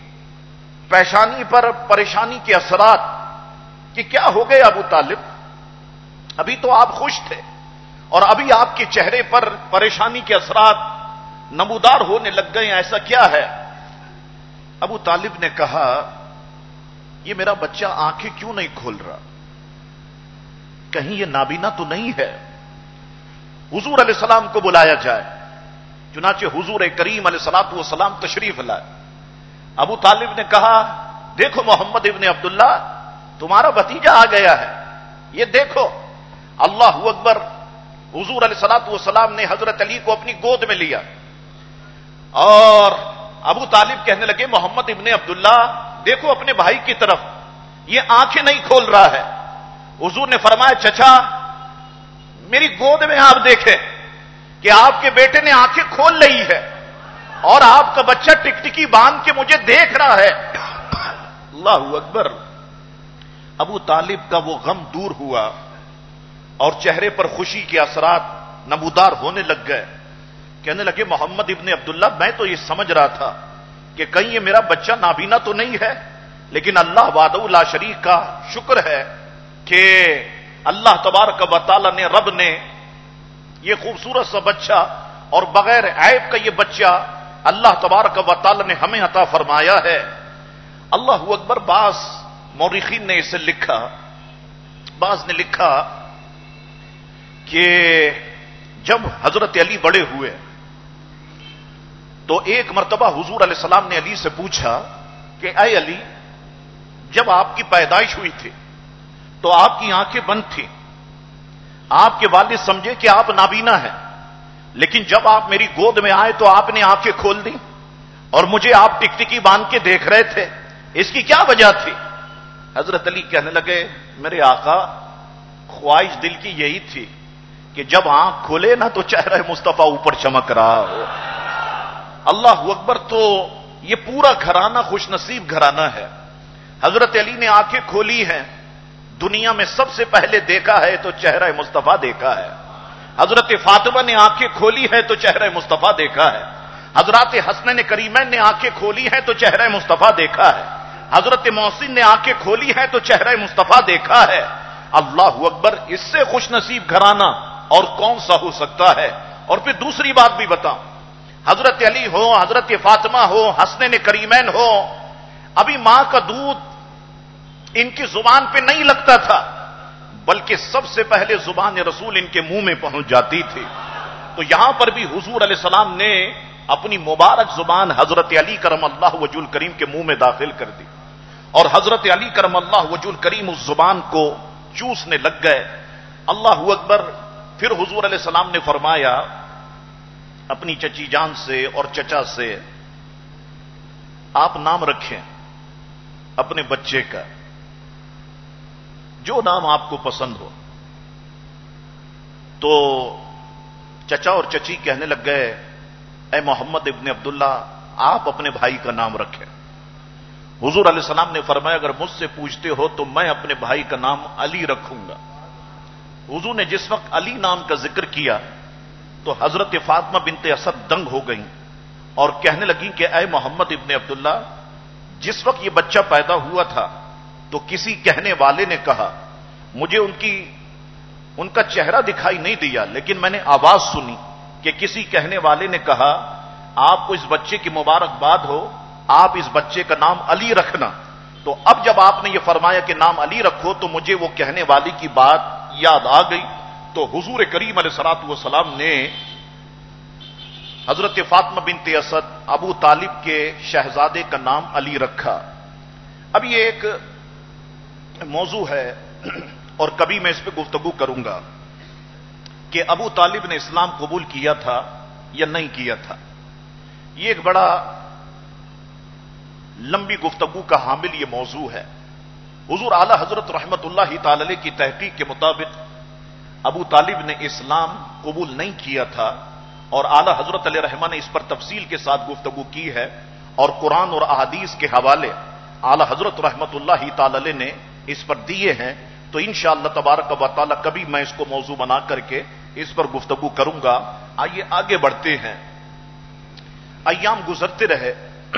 پیشانی پر پریشانی کے اثرات کہ کیا ہو گئے ابو طالب، ابھی تو آپ خوش تھے اور ابھی آپ کے چہرے پر پریشانی کے اثرات نمودار ہونے لگ گئے، ایسا کیا ہے؟ ابو طالب نے کہا یہ میرا بچہ آنکھیں کیوں نہیں کھول رہا، کہیں یہ نابینا تو نہیں ہے؟ حضور علیہ السلام کو بلایا جائے۔ چنانچہ حضور کریم علیہ الصلوۃ والسلام تشریف لائے۔ ابو طالب نے کہا دیکھو محمد ابن عبداللہ تمہارا بھتیجا آ گیا ہے، یہ دیکھو۔ اللہ اکبر۔ حضور علیہ الصلوۃ والسلام نے حضرت علی کو اپنی گود میں لیا اور ابو طالب کہنے لگے محمد ابن عبداللہ دیکھو اپنے بھائی کی طرف، یہ آنکھیں نہیں کھول رہا ہے۔ حضور نے فرمایا چچا میری گود میں آپ دیکھیں کہ آپ کے بیٹے نے آنکھیں کھول لی ہے اور آپ کا بچہ ٹکٹکی باندھ کے مجھے دیکھ رہا ہے۔ اللہ اکبر۔ ابو طالب کا وہ غم دور ہوا اور چہرے پر خوشی کے اثرات نمودار ہونے لگ گئے۔ کہنے لگے محمد ابن عبداللہ میں تو یہ سمجھ رہا تھا کہ کہیں یہ میرا بچہ نابینا تو نہیں ہے، لیکن اللہ وحدہ لا شریک کا شکر ہے کہ اللہ تبارک و تعالی نے رب نے یہ خوبصورت سا بچہ اور بغیر عیب کا یہ بچہ اللہ تبارک و تعالی نے ہمیں عطا فرمایا ہے۔ اللہ اکبر۔ بعض مورخین نے اسے لکھا، بعض نے لکھا کہ جب حضرت علی بڑے ہوئے تو ایک مرتبہ حضور علیہ السلام نے علی سے پوچھا کہ اے علی جب آپ کی پیدائش ہوئی تھی تو آپ کی آنکھیں بند تھیں، آپ کے والد سمجھے کہ آپ نابینا ہیں، لیکن جب آپ میری گود میں آئے تو آپ نے آنکھیں کھول دی اور مجھے آپ ٹکٹکی باندھ کے دیکھ رہے تھے، اس کی کیا وجہ تھی؟ حضرت علی کہنے لگے میرے آقا خواہش دل کی یہی تھی کہ جب آنکھ کھولے نا تو چہرہ مصطفیٰ اوپر چمک رہا ہو۔ اللہ اکبر، تو یہ پورا گھرانہ خوش نصیب گھرانہ ہے. حضرت علی نے آنکھیں کھولی ہیں، دنیا میں سب سے پہلے دیکھا ہے تو چہرہ مصطفیٰ دیکھا ہے. حضرت فاطمہ نے آنکھیں کھولی ہے تو چہرہ مصطفیٰ دیکھا ہے. حضرات حسنین کریمین نے آنکھیں کھولی ہیں تو چہرہ مصطفیٰ دیکھا ہے. حضرت محسن نے آنکھیں کھولی ہیں تو چہرہ مصطفیٰ دیکھا ہے. اللہ اکبر، اس سے خوش نصیب گھرانہ اور کون سا ہو سکتا ہے؟ اور پھر دوسری بات بھی بتاؤں، حضرت علی ہو، حضرت فاطمہ ہو، حسنین کریمین ہو، ابھی ماں کا دودھ ان کی زبان پہ نہیں لگتا تھا، بلکہ سب سے پہلے زبان رسول ان کے منہ میں پہنچ جاتی تھی. تو یہاں پر بھی حضور علیہ السلام نے اپنی مبارک زبان حضرت علی کرم اللہ وجہ الکریم کے منہ میں داخل کر دی، اور حضرت علی کرم اللہ وجہ الکریم اس زبان کو چوسنے لگ گئے. اللہ اکبر. پھر حضور علیہ السلام نے فرمایا اپنی چچی جان سے اور چچا سے، آپ نام رکھیں اپنے بچے کا، جو نام آپ کو پسند ہو. تو چچا اور چچی کہنے لگ گئے، اے محمد ابن عبداللہ، آپ اپنے بھائی کا نام رکھیں. حضور علیہ السلام نے فرمایا اگر مجھ سے پوچھتے ہو تو میں اپنے بھائی کا نام علی رکھوں گا. حضور نے جس وقت علی نام کا ذکر کیا تو حضرت فاطمہ بنت اسد دنگ ہو گئیں اور کہنے لگیں کہ اے محمد ابن عبداللہ، جس وقت یہ بچہ پیدا ہوا تھا تو کسی کہنے والے نے کہا، مجھے ان کی ان کا چہرہ دکھائی نہیں دیا لیکن میں نے آواز سنی کہ کسی کہنے والے نے کہا آپ کو اس بچے کی مبارکباد ہو، آپ اس بچے کا نام علی رکھنا. تو اب جب آپ نے یہ فرمایا کہ نام علی رکھو تو مجھے وہ کہنے والی کی بات یاد آ گئی. تو حضور کریم علیہ الصلوۃ والسلام نے حضرت فاطمہ بنت اسد ابو طالب کے شہزادے کا نام علی رکھا. اب یہ ایک موضوع ہے اور کبھی میں اس پہ گفتگو کروں گا کہ ابو طالب نے اسلام قبول کیا تھا یا نہیں کیا تھا. یہ ایک بڑا لمبی گفتگو کا حامل یہ موضوع ہے. حضور اعلی حضرت رحمت اللہ تعالی علیہ کی تحقیق کے مطابق ابو طالب نے اسلام قبول نہیں کیا تھا، اور اعلی حضرت علیہ رحمہ نے اس پر تفصیل کے ساتھ گفتگو کی ہے، اور قرآن اور احادیث کے حوالے اعلی حضرت رحمت اللہ تعالی علیہ نے اس پر دیے ہیں. تو انشاءاللہ تبارک و تعالی کبھی میں اس کو موضوع بنا کر کے اس پر گفتگو کروں گا. آئیے آگے بڑھتے ہیں. ایام گزرتے رہے،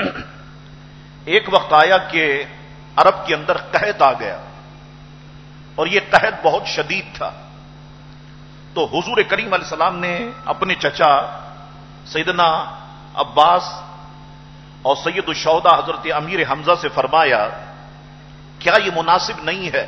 ایک وقت آیا کہ عرب کے اندر قحط آ گیا، اور یہ قحط بہت شدید تھا. تو حضور کریم علیہ السلام نے اپنے چچا سیدنا عباس اور سید الشہداء حضرت امیر حمزہ سے فرمایا کیا یہ مناسب نہیں ہے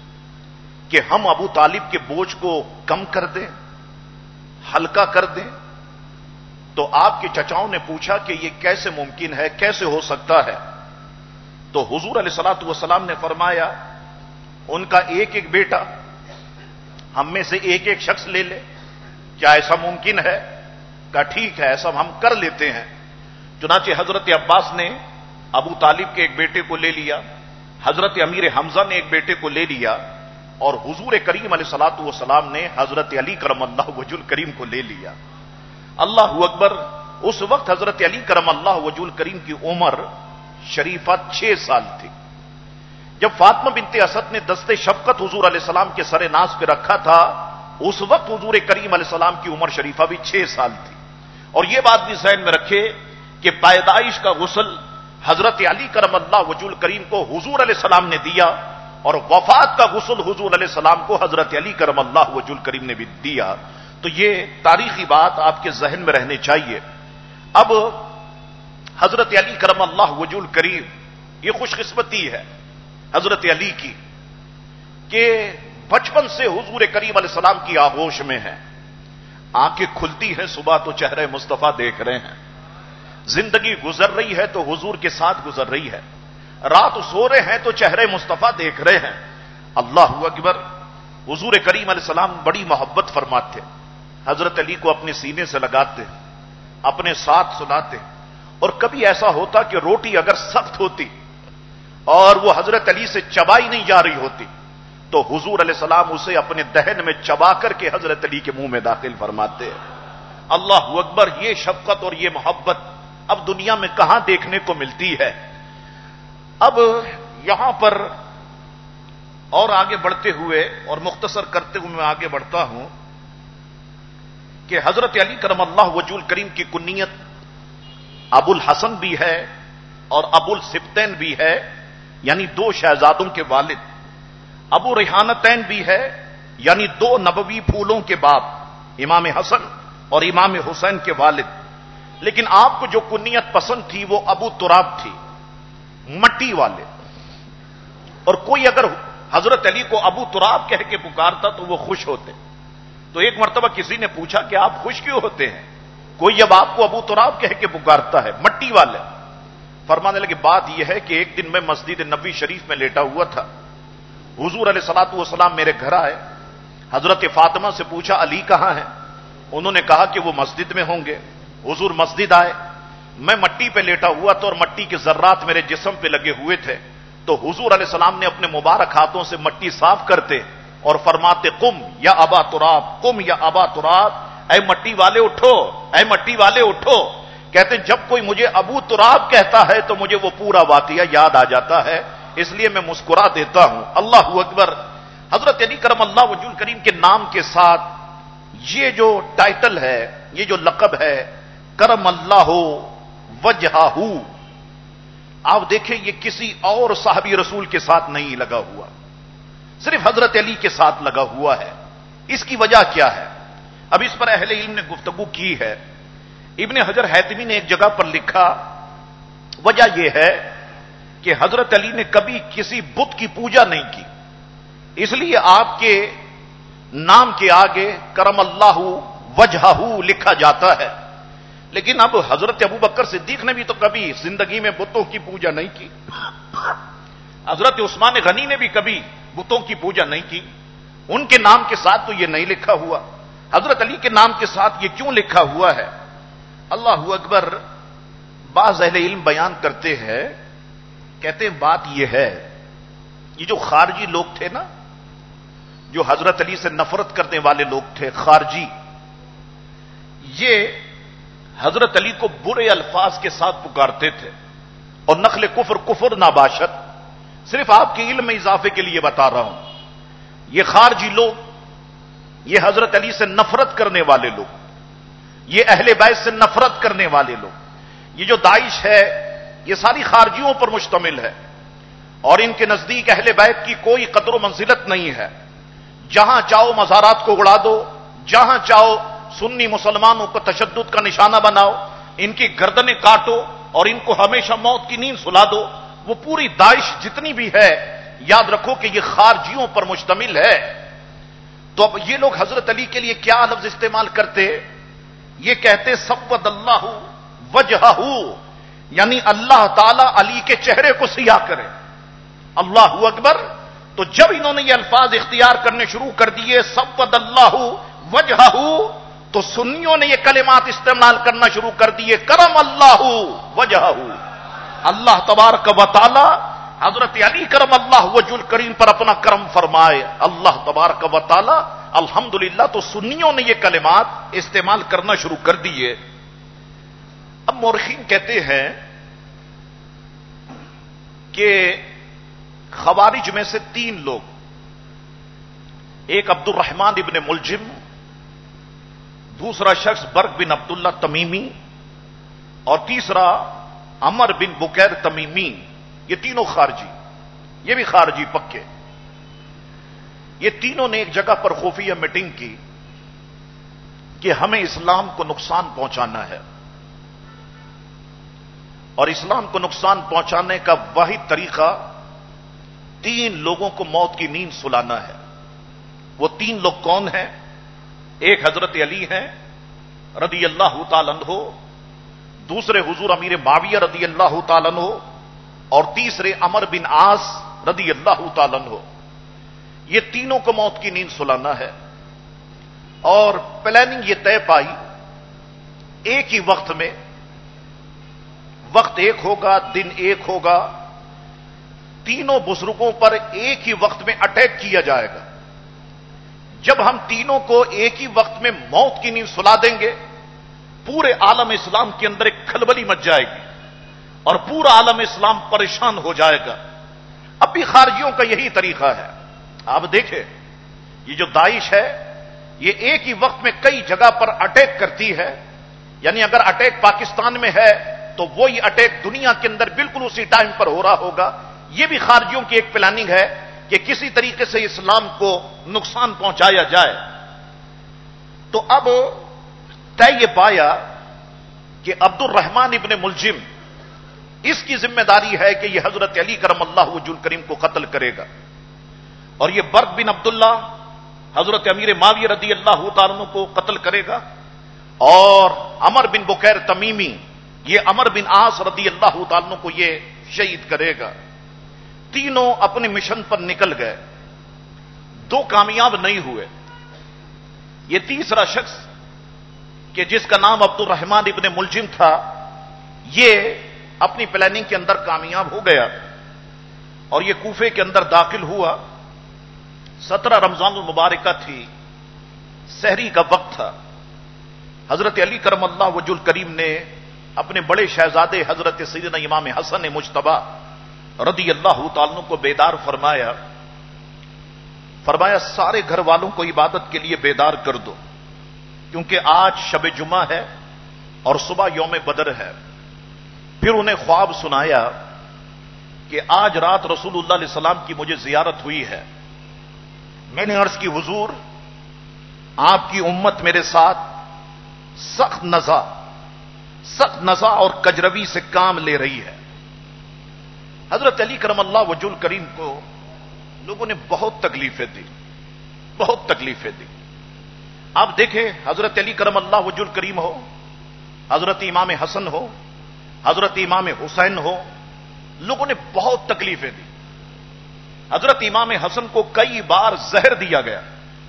کہ ہم ابو طالب کے بوجھ کو کم کر دیں، ہلکا کر دیں؟ تو آپ کے چچاؤں نے پوچھا کہ یہ کیسے ممکن ہے، کیسے ہو سکتا ہے؟ تو حضور علیہ الصلوۃ والسلام نے فرمایا ان کا ایک ایک بیٹا ہم میں سے ایک ایک شخص لے لے، کیا ایسا ممکن ہے؟ کہا ٹھیک ہے، ایسا ہم کر لیتے ہیں. چنانچہ حضرت عباس نے ابو طالب کے ایک بیٹے کو لے لیا، حضرت امیر حمزہ نے ایک بیٹے کو لے لیا، اور حضور کریم علیہ الصلوۃ والسلام نے حضرت علی کرم اللہ وجہ الکریم کو لے لیا. اللہ اکبر. اس وقت حضرت علی کرم اللہ وجہ الکریم کی عمر شریفہ چھ سال تھی. جب فاطمہ بنت اسد نے دست شفقت حضور علیہ السلام کے سر ناز پہ رکھا تھا، اس وقت حضور کریم علیہ السلام کی عمر شریفہ بھی چھ سال تھی. اور یہ بات بھی ذہن میں رکھے کہ پیدائش کا غسل حضرت علی کرم اللہ وجہ الکریم کو حضور علیہ السلام نے دیا، اور وفات کا غسل حضور علیہ السلام کو حضرت علی کرم اللہ وجہ الکریم نے بھی دیا. تو یہ تاریخی بات آپ کے ذہن میں رہنے چاہیے. اب حضرت علی کرم اللہ وجہ الکریم، یہ خوش قسمتی ہے حضرت علی کی کہ بچپن سے حضور کریم علیہ السلام کی آغوش میں ہیں. آنکھیں کھلتی ہیں صبح تو چہرہ مصطفیٰ دیکھ رہے ہیں، زندگی گزر رہی ہے تو حضور کے ساتھ گزر رہی ہے، رات سو رہے ہیں تو چہرہ مصطفیٰ دیکھ رہے ہیں. اللہ اکبر. حضور کریم علیہ السلام بڑی محبت فرماتے، حضرت علی کو اپنے سینے سے لگاتے، اپنے ساتھ سلاتے. اور کبھی ایسا ہوتا کہ روٹی اگر سخت ہوتی اور وہ حضرت علی سے چبائی نہیں جا رہی ہوتی تو حضور علیہ السلام اسے اپنے دہن میں چبا کر کے حضرت علی کے منہ میں داخل فرماتے. اللہ اکبر. یہ شفقت اور یہ محبت اب دنیا میں کہاں دیکھنے کو ملتی ہے. اب یہاں پر اور آگے بڑھتے ہوئے اور مختصر کرتے ہوئے میں آگے بڑھتا ہوں کہ حضرت علی کرم اللہ وجہ الکریم کی کنیت ابو الحسن بھی ہے اور ابو السبتین بھی ہے، یعنی دو شہزادوں کے والد. ابو ریحانتین بھی ہے، یعنی دو نبوی پھولوں کے باپ، امام حسن اور امام حسین کے والد. لیکن آپ کو جو کنیت پسند تھی وہ ابو تراب تھی، مٹی والے. اور کوئی اگر حضرت علی کو ابو تراب کہہ کے پکارتا تو وہ خوش ہوتے. تو ایک مرتبہ کسی نے پوچھا کہ آپ خوش کیوں ہوتے ہیں، کوئی جب آپ کو ابو تراب کہہ کے پکارتا ہے، مٹی والے. فرمانے لگے بات یہ ہے کہ ایک دن میں مسجد نبوی شریف میں لیٹا ہوا تھا، حضور علیہ الصلوۃ والسلام میرے گھر آئے. حضرت فاطمہ سے پوچھا علی کہاں ہیں، انہوں نے کہا کہ وہ مسجد میں ہوں گے. حضور مسجد آئے، میں مٹی پہ لیٹا ہوا تھا اور مٹی کے ذرات میرے جسم پہ لگے ہوئے تھے. تو حضور علیہ السلام نے اپنے مبارک ہاتھوں سے مٹی صاف کرتے اور فرماتے قم یا ابا تراب، قم یا ابا تراب، اے مٹی والے اٹھو، اے مٹی والے اٹھو. کہتے ہیں جب کوئی مجھے ابو تراب کہتا ہے تو مجھے وہ پورا واقعہ یاد آ جاتا ہے، اس لیے میں مسکرا دیتا ہوں. اللہ اکبر. حضرت علی کرم اللہ وجہ الکریم کے نام کے ساتھ یہ جو ٹائٹل ہے، یہ جو لقب ہے کرم اللہ وجہہ، آپ دیکھیں یہ کسی اور صحابی رسول کے ساتھ نہیں لگا ہوا، صرف حضرت علی کے ساتھ لگا ہوا ہے. اس کی وجہ کیا ہے؟ اب اس پر اہل علم نے گفتگو کی ہے. ابن حجر حیتمی نے ایک جگہ پر لکھا وجہ یہ ہے کہ حضرت علی نے کبھی کسی بت کی پوجا نہیں کی، اس لیے آپ کے نام کے آگے کرم اللہ وجہہ لکھا جاتا ہے. لیکن اب حضرت ابو بکر صدیق نے بھی تو کبھی زندگی میں بتوں کی پوجا نہیں کی، حضرت عثمان غنی نے بھی کبھی بتوں کی پوجا نہیں کی. ان کے نام کے ساتھ تو یہ نہیں لکھا ہوا، حضرت علی کے نام کے ساتھ یہ کیوں لکھا ہوا ہے؟ اللہ اکبر. بعض اہل علم بیان کرتے ہیں، کہتے ہیں بات یہ ہے، یہ جو خارجی لوگ تھے نا، جو حضرت علی سے نفرت کرنے والے لوگ تھے خارجی، یہ حضرت علی کو برے الفاظ کے ساتھ پکارتے تھے. اور نقل کفر کفر ناباشد، صرف آپ کے علم میں اضافے کے لیے بتا رہا ہوں. یہ خارجی لوگ، یہ حضرت علی سے نفرت کرنے والے لوگ، یہ اہل بیت سے نفرت کرنے والے لوگ، یہ جو داعش ہے یہ ساری خارجیوں پر مشتمل ہے. اور ان کے نزدیک اہل بیت کی کوئی قدر و منزلت نہیں ہے. جہاں چاہو مزارات کو اڑا دو، جہاں چاہو سنی مسلمانوں کو تشدد کا نشانہ بناؤ، ان کی گردنیں کاٹو اور ان کو ہمیشہ موت کی نیند سلا دو. وہ پوری داعش جتنی بھی ہے، یاد رکھو کہ یہ خارجیوں پر مشتمل ہے. تو اب یہ لوگ حضرت علی کے لیے کیا لفظ استعمال کرتے؟ یہ کہتے سود اللہ وجہہ، یعنی اللہ تعالی علی کے چہرے کو سیاہ کرے. اللہ اکبر. تو جب انہوں نے یہ الفاظ اختیار کرنے شروع کر دیے سود اللہ وجہہ، تو سنیوں نے یہ کلمات استعمال کرنا شروع کر دیے کرم اللہ وجہہ. اللہ تبارک و تعالی حضرت علی کرم اللہ وجہ الکریم پر اپنا کرم فرمائے. اللہ تبارک و تعالی الحمدللہ. تو سنیوں نے یہ کلمات استعمال کرنا شروع کر دیے. اب مورخین کہتے ہیں کہ خوارج میں سے تین لوگ، ایک عبد الرحمن ابن ملجم، دوسرا شخص برق بن عبداللہ تمیمی، اور تیسرا عمر بن بکیر تمیمی، یہ تینوں خارجی، یہ بھی خارجی پکے. یہ تینوں نے ایک جگہ پر خفیہ میٹنگ کی کہ ہمیں اسلام کو نقصان پہنچانا ہے، اور اسلام کو نقصان پہنچانے کا واحد طریقہ تین لوگوں کو موت کی نیند سلانا ہے. وہ تین لوگ کون ہیں؟ ایک حضرت علی ہیں رضی اللہ تعالیٰ عنہ، دوسرے حضور امیر معاویہ رضی اللہ تعالیٰ عنہ، اور تیسرے عمر بن عاص رضی اللہ تعالیٰ عنہ. یہ تینوں کو موت کی نیند سلانا ہے. اور پلاننگ یہ طے پائی ایک ہی وقت میں، وقت ایک ہوگا، دن ایک ہوگا، تینوں بزرگوں پر ایک ہی وقت میں اٹیک کیا جائے گا. جب ہم تینوں کو ایک ہی وقت میں موت کی نیند سلا دیں گے پورے عالم اسلام کے اندر ایک کھلبلی مچ جائے گی اور پورا عالم اسلام پریشان ہو جائے گا. اب بھی خارجیوں کا یہی طریقہ ہے. آپ دیکھیں یہ جو داعش ہے یہ ایک ہی وقت میں کئی جگہ پر اٹیک کرتی ہے. یعنی اگر اٹیک پاکستان میں ہے تو وہی اٹیک دنیا کے اندر بالکل اسی ٹائم پر ہو رہا ہوگا. یہ بھی خارجیوں کی ایک پلاننگ ہے کہ کسی طریقے سے اسلام کو نقصان پہنچایا جائے. تو اب طے یہ پایا کہ عبد الرحمن ابن ملجم اس کی ذمہ داری ہے کہ یہ حضرت علی کرم اللہ وجہ الکریم کو قتل کرے گا، اور یہ برق بن عبداللہ حضرت امیر معاویہ رضی اللہ تعالیٰ عنہ کو قتل کرے گا، اور عمر بن بکیر تمیمی یہ عمر بن عاص رضی اللہ تعالیٰ عنہ کو یہ شہید کرے گا. تینوں اپنے مشن پر نکل گئے، دو کامیاب نہیں ہوئے. یہ تیسرا شخص کہ جس کا نام عبد الرحمن ابن ملجم تھا یہ اپنی پلاننگ کے اندر کامیاب ہو گیا اور یہ کوفے کے اندر داخل ہوا. سترہ رمضان المبارکہ تھی، سحری کا وقت تھا. حضرت علی کرم اللہ وجہ الکریم نے اپنے بڑے شہزادے حضرت سیدنا امام حسن مجتبی رضی اللہ تعالیٰ کو بیدار فرمایا فرمایا سارے گھر والوں کو عبادت کے لیے بیدار کر دو، کیونکہ آج شب جمعہ ہے اور صبح یوم بدر ہے. پھر انہیں خواب سنایا کہ آج رات رسول اللہ علیہ السلام کی مجھے زیارت ہوئی ہے. میں نے عرض کی حضور آپ کی امت میرے ساتھ سخت نزا سخت نزا اور کجروی سے کام لے رہی ہے. حضرت علی کرم اللہ وجہ الکریم کو لوگوں نے بہت تکلیفیں دی بہت تکلیفیں دی. آپ دیکھیں حضرت علی کرم اللہ وجہ الکریم ہو، حضرت امام حسن ہو، حضرت امام حسین ہو، لوگوں نے بہت تکلیفیں دی. حضرت امام حسن کو کئی بار زہر دیا گیا.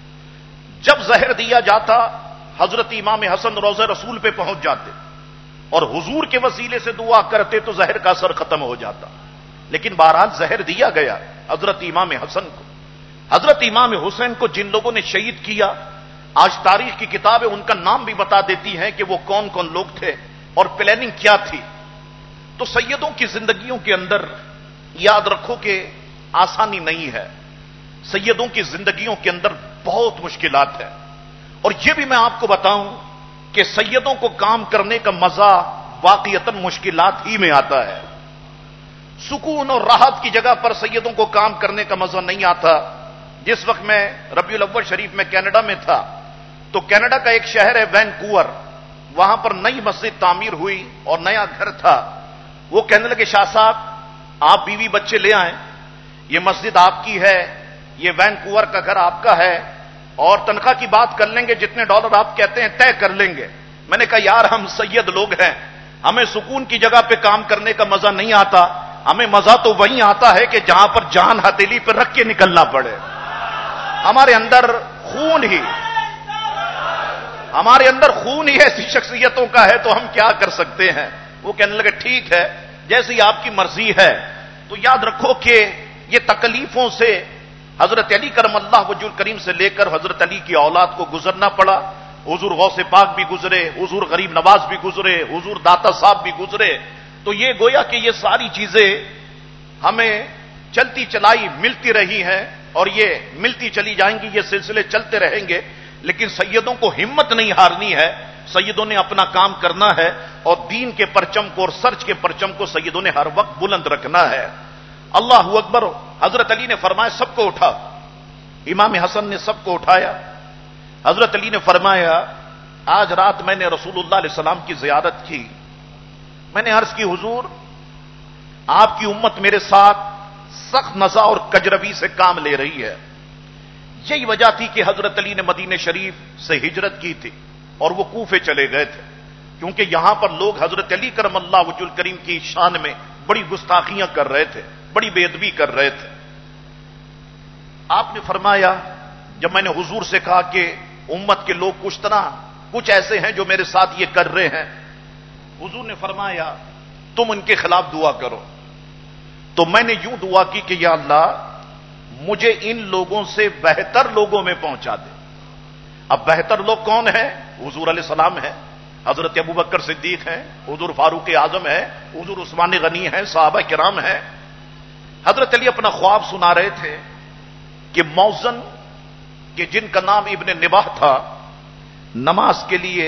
جب زہر دیا جاتا حضرت امام حسن روضہ رسول پہ پہنچ جاتے اور حضور کے وسیلے سے دعا کرتے تو زہر کا اثر ختم ہو جاتا. لیکن بہرحال زہر دیا گیا حضرت امام حسن کو. حضرت امام حسین کو جن لوگوں نے شہید کیا آج تاریخ کی کتابیں ان کا نام بھی بتا دیتی ہیں کہ وہ کون کون لوگ تھے اور پلاننگ کیا تھی. تو سیدوں کی زندگیوں کے اندر یاد رکھو کہ آسانی نہیں ہے. سیدوں کی زندگیوں کے اندر بہت مشکلات ہیں. اور یہ بھی میں آپ کو بتاؤں کہ سیدوں کو کام کرنے کا مزہ واقعتاً مشکلات ہی میں آتا ہے. سکون اور راحت کی جگہ پر سیدوں کو کام کرنے کا مزہ نہیں آتا. جس وقت میں ربیع الاول شریف میں کینیڈا میں تھا تو کینیڈا کا ایک شہر ہے وینکوور، وہاں پر نئی مسجد تعمیر ہوئی اور نیا گھر تھا. وہ کہنے لگے شاہ صاحب آپ بیوی بچے لے آئیں، یہ مسجد آپ کی ہے، یہ وینکوور کا گھر آپ کا ہے، اور تنخواہ کی بات کر لیں گے، جتنے ڈالر آپ کہتے ہیں طے کر لیں گے. میں نے کہا یار ہم سید لوگ ہیں، ہمیں سکون کی جگہ پہ کام کرنے کا مزہ نہیں آتا. ہمیں مزہ تو وہیں آتا ہے کہ جہاں پر جان ہتھیلی پہ رکھ کے نکلنا پڑے. ہمارے اندر خون ہی ہمارے اندر خون ہی ایسی شخصیتوں کا ہے تو ہم کیا کر سکتے ہیں. وہ کہنے لگے ٹھیک ہے جیسی آپ کی مرضی ہے. تو یاد رکھو کہ یہ تکلیفوں سے حضرت علی کرم اللہ وجہ الکریم سے لے کر حضرت علی کی اولاد کو گزرنا پڑا. حضور غوث پاک بھی گزرے، حضور غریب نواز بھی گزرے، حضور داتا صاحب بھی گزرے. تو یہ گویا کہ یہ ساری چیزیں ہمیں چلتی چلائی ملتی رہی ہیں اور یہ ملتی چلی جائیں گی، یہ سلسلے چلتے رہیں گے. لیکن سیدوں کو ہمت نہیں ہارنی ہے. سیدوں نے اپنا کام کرنا ہے اور دین کے پرچم کو اور سرچ کے پرچم کو سیدوں نے ہر وقت بلند رکھنا ہے. اللہ اکبر. حضرت علی نے فرمایا سب کو اٹھا. امام حسن نے سب کو اٹھایا. حضرت علی نے فرمایا آج رات میں نے رسول اللہ علیہ السلام کی زیارت کی. میں نے عرض کی حضور آپ کی امت میرے ساتھ سخت نزا اور کجروی سے کام لے رہی ہے. یہی وجہ تھی کہ حضرت علی نے مدینہ شریف سے ہجرت کی تھی اور وہ کوفے چلے گئے تھے، کیونکہ یہاں پر لوگ حضرت علی کرم اللہ وجہ الکریم کی شان میں بڑی گستاخیاں کر رہے تھے، بڑی بے ادبی کر رہے تھے. آپ نے فرمایا جب میں نے حضور سے کہا کہ امت کے لوگ کچھ طرح کچھ ایسے ہیں جو میرے ساتھ یہ کر رہے ہیں، حضور نے فرمایا تم ان کے خلاف دعا کرو. تو میں نے یوں دعا کی کہ یا اللہ مجھے ان لوگوں سے بہتر لوگوں میں پہنچا دے. اب بہتر لوگ کون ہیں؟ حضور علیہ السلام ہیں. حضرت ابو بکر صدیق ہیں، حضور فاروق اعظم ہے، حضور عثمان غنی ہیں، صحابہ کرام ہیں. حضرت علی اپنا خواب سنا رہے تھے کہ موزن کہ جن کا نام ابن نباہ تھا، نماز کے لیے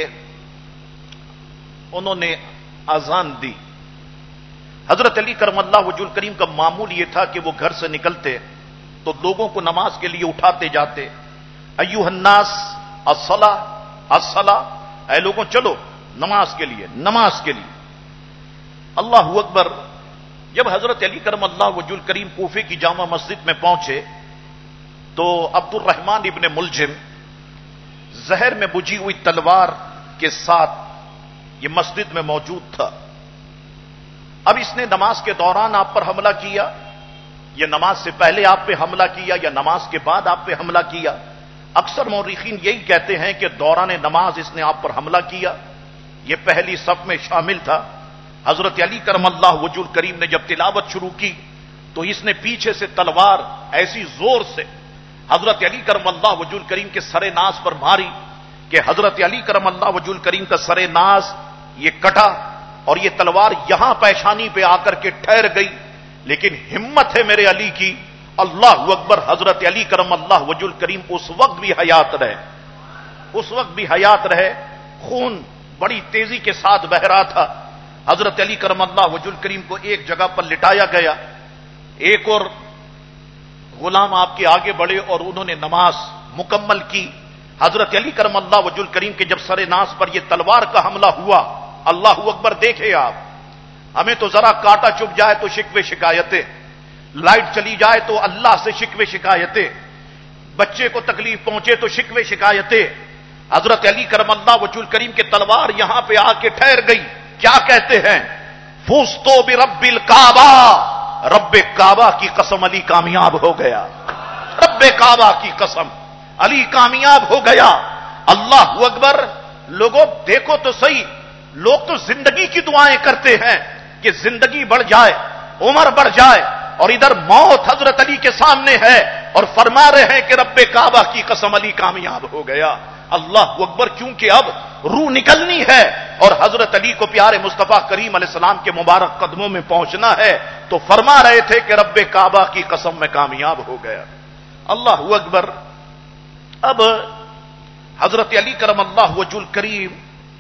انہوں نے اذان دی. حضرت علی کرم اللہ وجہ الکریم کا معمول یہ تھا کہ وہ گھر سے نکلتے تو لوگوں کو نماز کے لیے اٹھاتے جاتے. ایوہ الناس الصلاۃ الصلاۃ، اے لوگوں چلو نماز کے لیے، نماز کے لیے. اللہ اکبر. جب حضرت علی کرم اللہ وجہ الکریم کوفے کی جامع مسجد میں پہنچے تو عبد الرحمن ابن ملجم زہر میں بجھی ہوئی تلوار کے ساتھ یہ مسجد میں موجود تھا. اب اس نے نماز کے دوران آپ پر حملہ کیا، یا نماز سے پہلے آپ پہ حملہ کیا، یا نماز کے بعد آپ پہ حملہ کیا؟ اکثر مورخین یہی کہتے ہیں کہ دوران نماز اس نے آپ پر حملہ کیا. یہ پہلی صف میں شامل تھا. حضرت علی کرم اللہ وجہ الکریم نے جب تلاوت شروع کی تو اس نے پیچھے سے تلوار ایسی زور سے حضرت علی کرم اللہ وجہ الکریم کے سر ناز پر ماری کہ حضرت علی کرم اللہ وجہ الکریم کا سر ناز یہ کٹا اور یہ تلوار یہاں پیشانی پہ آ کر کے ٹھہر گئی. لیکن ہمت ہے میرے علی کی، اللہ اکبر. حضرت علی کرم اللہ وجہ الکریم اس وقت بھی حیات رہے، اس وقت بھی حیات رہے. خون بڑی تیزی کے ساتھ بہ رہا تھا. حضرت علی کرم اللہ وجہ الکریم کو ایک جگہ پر لٹایا گیا. ایک اور غلام آپ کے آگے بڑھے اور انہوں نے نماز مکمل کی. حضرت علی کرم اللہ وجہ الکریم کے جب سر ناز پر یہ تلوار کا حملہ ہوا، اللہ اکبر. دیکھے آپ، ہمیں تو ذرا کاٹا چپ جائے تو شکوے شکایتیں، لائٹ چلی جائے تو اللہ سے شکوے شکایتیں، بچے کو تکلیف پہنچے تو شکوے شکایتیں. حضرت علی کرم اللہ وجہ الکریم کے تلوار یہاں پہ آ کے ٹھہر گئی. کیا کہتے ہیں؟ فوزتو برب الکعبہ، رب کعبہ کی قسم علی کامیاب ہو گیا. رب کعبہ کی قسم علی کامیاب ہو گیا. اللہ اکبر. لوگوں دیکھو تو صحیح، لوگ تو زندگی کی دعائیں کرتے ہیں کہ زندگی بڑھ جائے، عمر بڑھ جائے، اور ادھر موت حضرت علی کے سامنے ہے اور فرما رہے ہیں کہ رب کعبہ کی قسم علی کامیاب ہو گیا. اللہ اکبر. کیونکہ اب روح نکلنی ہے اور حضرت علی کو پیارے مصطفیٰ کریم علیہ السلام کے مبارک قدموں میں پہنچنا ہے، تو فرما رہے تھے کہ رب کعبہ کی قسم میں کامیاب ہو گیا. اللہ اکبر. اب حضرت علی کرم اللہ وجہ الکریم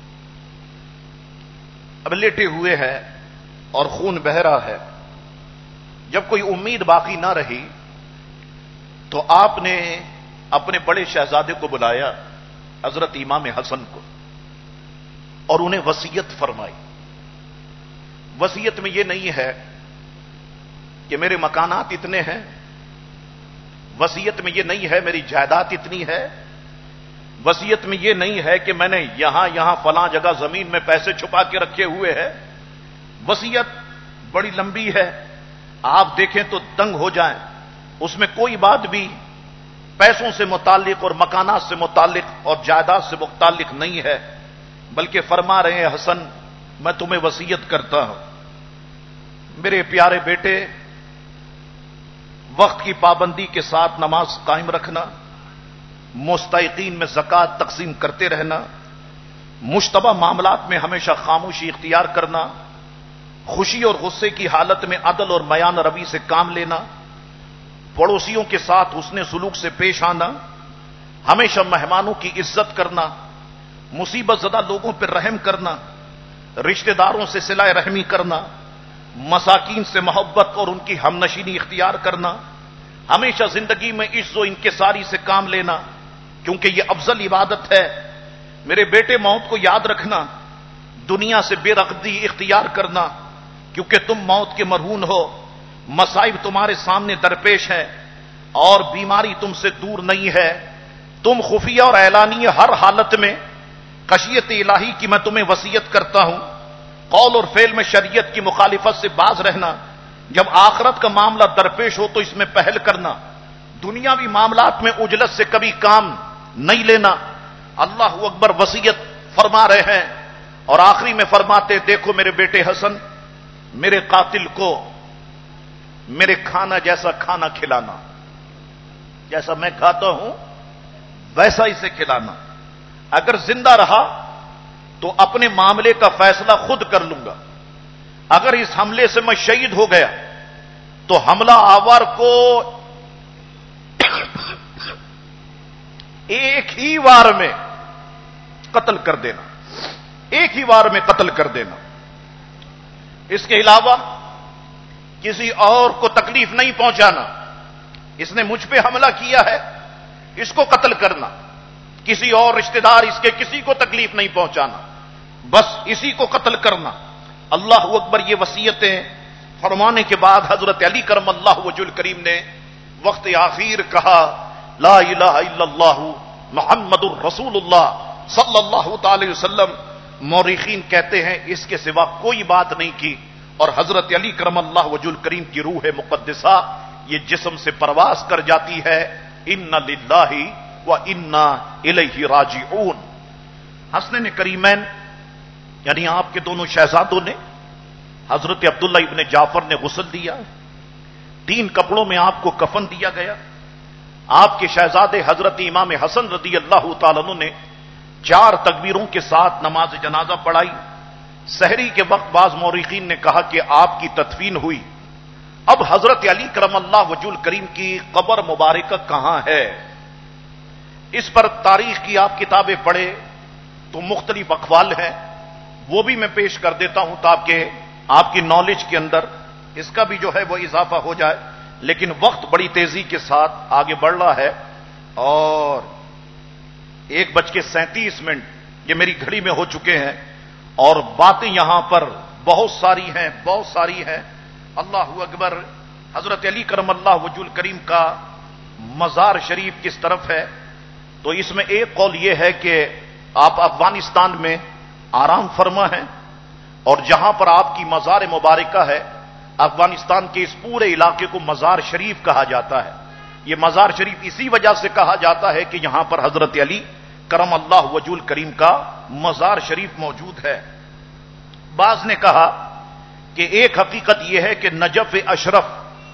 اب لیٹے ہوئے ہیں اور خون بہ رہا ہے. جب کوئی امید باقی نہ رہی تو آپ نے اپنے بڑے شہزادے کو بلایا، حضرت امام حسن کو، اور انہیں وصیت فرمائی. وصیت میں یہ نہیں ہے کہ میرے مکانات اتنے ہیں، وصیت میں یہ نہیں ہے میری جائیداد اتنی ہے، وصیت میں یہ نہیں ہے کہ میں نے یہاں یہاں فلاں جگہ زمین میں پیسے چھپا کے رکھے ہوئے ہیں. وصیت بڑی لمبی ہے، آپ دیکھیں تو دنگ ہو جائیں. اس میں کوئی بات بھی پیسوں سے متعلق اور مکانات سے متعلق اور جائیداد سے متعلق نہیں ہے، بلکہ فرما رہے ہیں حسن میں تمہیں وصیت کرتا ہوں میرے پیارے بیٹے، وقت کی پابندی کے ساتھ نماز قائم رکھنا، مستحقین میں زکوٰۃ تقسیم کرتے رہنا، مشتبہ معاملات میں ہمیشہ خاموشی اختیار کرنا، خوشی اور غصے کی حالت میں عدل اور میان روی سے کام لینا، پڑوسیوں کے ساتھ حسن سلوک سے پیش آنا، ہمیشہ مہمانوں کی عزت کرنا، مصیبت زدہ لوگوں پر رحم کرنا، رشتہ داروں سے صلہ رحمی کرنا، مساکین سے محبت اور ان کی ہمنشینی اختیار کرنا، ہمیشہ زندگی میں عز و انکساری سے کام لینا، کیونکہ یہ افضل عبادت ہے. میرے بیٹے موت کو یاد رکھنا، دنیا سے بے رغبتی اختیار کرنا، کیونکہ تم موت کے مرہون ہو. مصائب تمہارے سامنے درپیش ہے اور بیماری تم سے دور نہیں ہے. تم خفیہ اور اعلانیہ ہر حالت میں خشیت الہی کی میں تمہیں وصیت کرتا ہوں. قول اور فعل میں شریعت کی مخالفت سے باز رہنا. جب آخرت کا معاملہ درپیش ہو تو اس میں پہل کرنا. دنیاوی معاملات میں اجلت سے کبھی کام نہیں لینا. اللہ اکبر. وصیت فرما رہے ہیں اور آخری میں فرماتے دیکھو میرے بیٹے حسن، میرے قاتل کو میرے کھانا جیسا کھانا کھلانا، جیسا میں کھاتا ہوں ویسا اسے کھلانا. اگر زندہ رہا تو اپنے معاملے کا فیصلہ خود کر لوں گا. اگر اس حملے سے میں شہید ہو گیا تو حملہ آور کو ایک ہی وار میں قتل کر دینا، ایک ہی وار میں قتل کر دینا. اس کے علاوہ کسی اور کو تکلیف نہیں پہنچانا. اس نے مجھ پہ حملہ کیا ہے، اس کو قتل کرنا. کسی اور رشتہ دار اس کے کسی کو تکلیف نہیں پہنچانا، بس اسی کو قتل کرنا. اللہ اکبر. یہ وصیتیں فرمانے کے بعد حضرت علی کرم اللہ وجہ الکریم نے وقت آخر کہا لا الہ الا اللہ محمد الرسول اللہ صلی اللہ تعالی وسلم. مورخین کہتے ہیں اس کے سوا کوئی بات نہیں کی، اور حضرت علی کرم اللہ وجہ الکریم کی روح مقدسہ یہ جسم سے پرواز کر جاتی ہے. انا للہ و انا الیہ راجعون. حسنین کریمین یعنی آپ کے دونوں شہزادوں نے حضرت عبداللہ ابن جعفر نے غسل دیا، تین کپڑوں میں آپ کو کفن دیا گیا. آپ کے شہزادے حضرت امام حسن رضی اللہ تعالیٰ عنہ نے چار تکبیروں کے ساتھ نماز جنازہ پڑھائی. سحری کے وقت بعض مورخین نے کہا کہ آپ کی تدفین ہوئی. اب حضرت علی کرم اللہ وجہ الکریم کی قبر مبارکہ کہاں ہے؟ اس پر تاریخ کی آپ کتابیں پڑھے تو مختلف اقوال ہیں، وہ بھی میں پیش کر دیتا ہوں تاکہ آپ کی نالج کے اندر اس کا بھی جو ہے وہ اضافہ ہو جائے. لیکن وقت بڑی تیزی کے ساتھ آگے بڑھ رہا ہے اور ایک بج کے سینتیس منٹ یہ میری گھڑی میں ہو چکے ہیں اور باتیں یہاں پر بہت ساری ہیں بہت ساری ہیں. اللہ اکبر. حضرت علی کرم اللہ وجہ الکریم کا مزار شریف کس طرف ہے؟ تو اس میں ایک قول یہ ہے کہ آپ افغانستان میں آرام فرما ہیں اور جہاں پر آپ کی مزار مبارکہ ہے افغانستان کے اس پورے علاقے کو مزار شریف کہا جاتا ہے. یہ مزار شریف اسی وجہ سے کہا جاتا ہے کہ یہاں پر حضرت علی کرم اللہ وجہ الکریم کا مزار شریف موجود ہے. بعض نے کہا کہ ایک حقیقت یہ ہے کہ نجف اشرف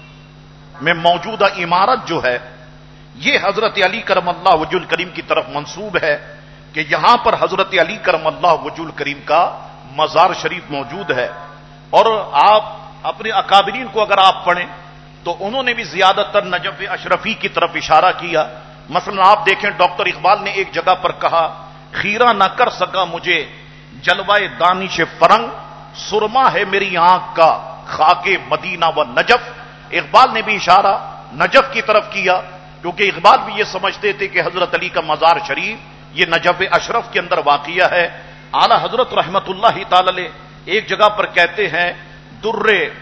میں موجودہ عمارت جو ہے یہ حضرت علی کرم اللہ وجہ الکریم کی طرف منسوب ہے کہ یہاں پر حضرت علی کرم اللہ وجہ الکریم کا مزار شریف موجود ہے. اور آپ اپنے اکابرین کو اگر آپ پڑھیں تو انہوں نے بھی زیادہ تر نجف اشرفی کی طرف اشارہ کیا. مثلا آپ دیکھیں ڈاکٹر اقبال نے ایک جگہ پر کہا خیرہ نہ کر سکا مجھے جلوہ دانش فرنگ، سرما ہے میری آنکھ کا خاک مدینہ و نجف. اقبال نے بھی اشارہ نجف کی طرف کیا کیونکہ اقبال بھی یہ سمجھتے تھے کہ حضرت علی کا مزار شریف یہ نجف اشرف کے اندر واقع ہے. اعلی حضرت رحمت اللہ تعالی علیہ ایک جگہ پر کہتے ہیں در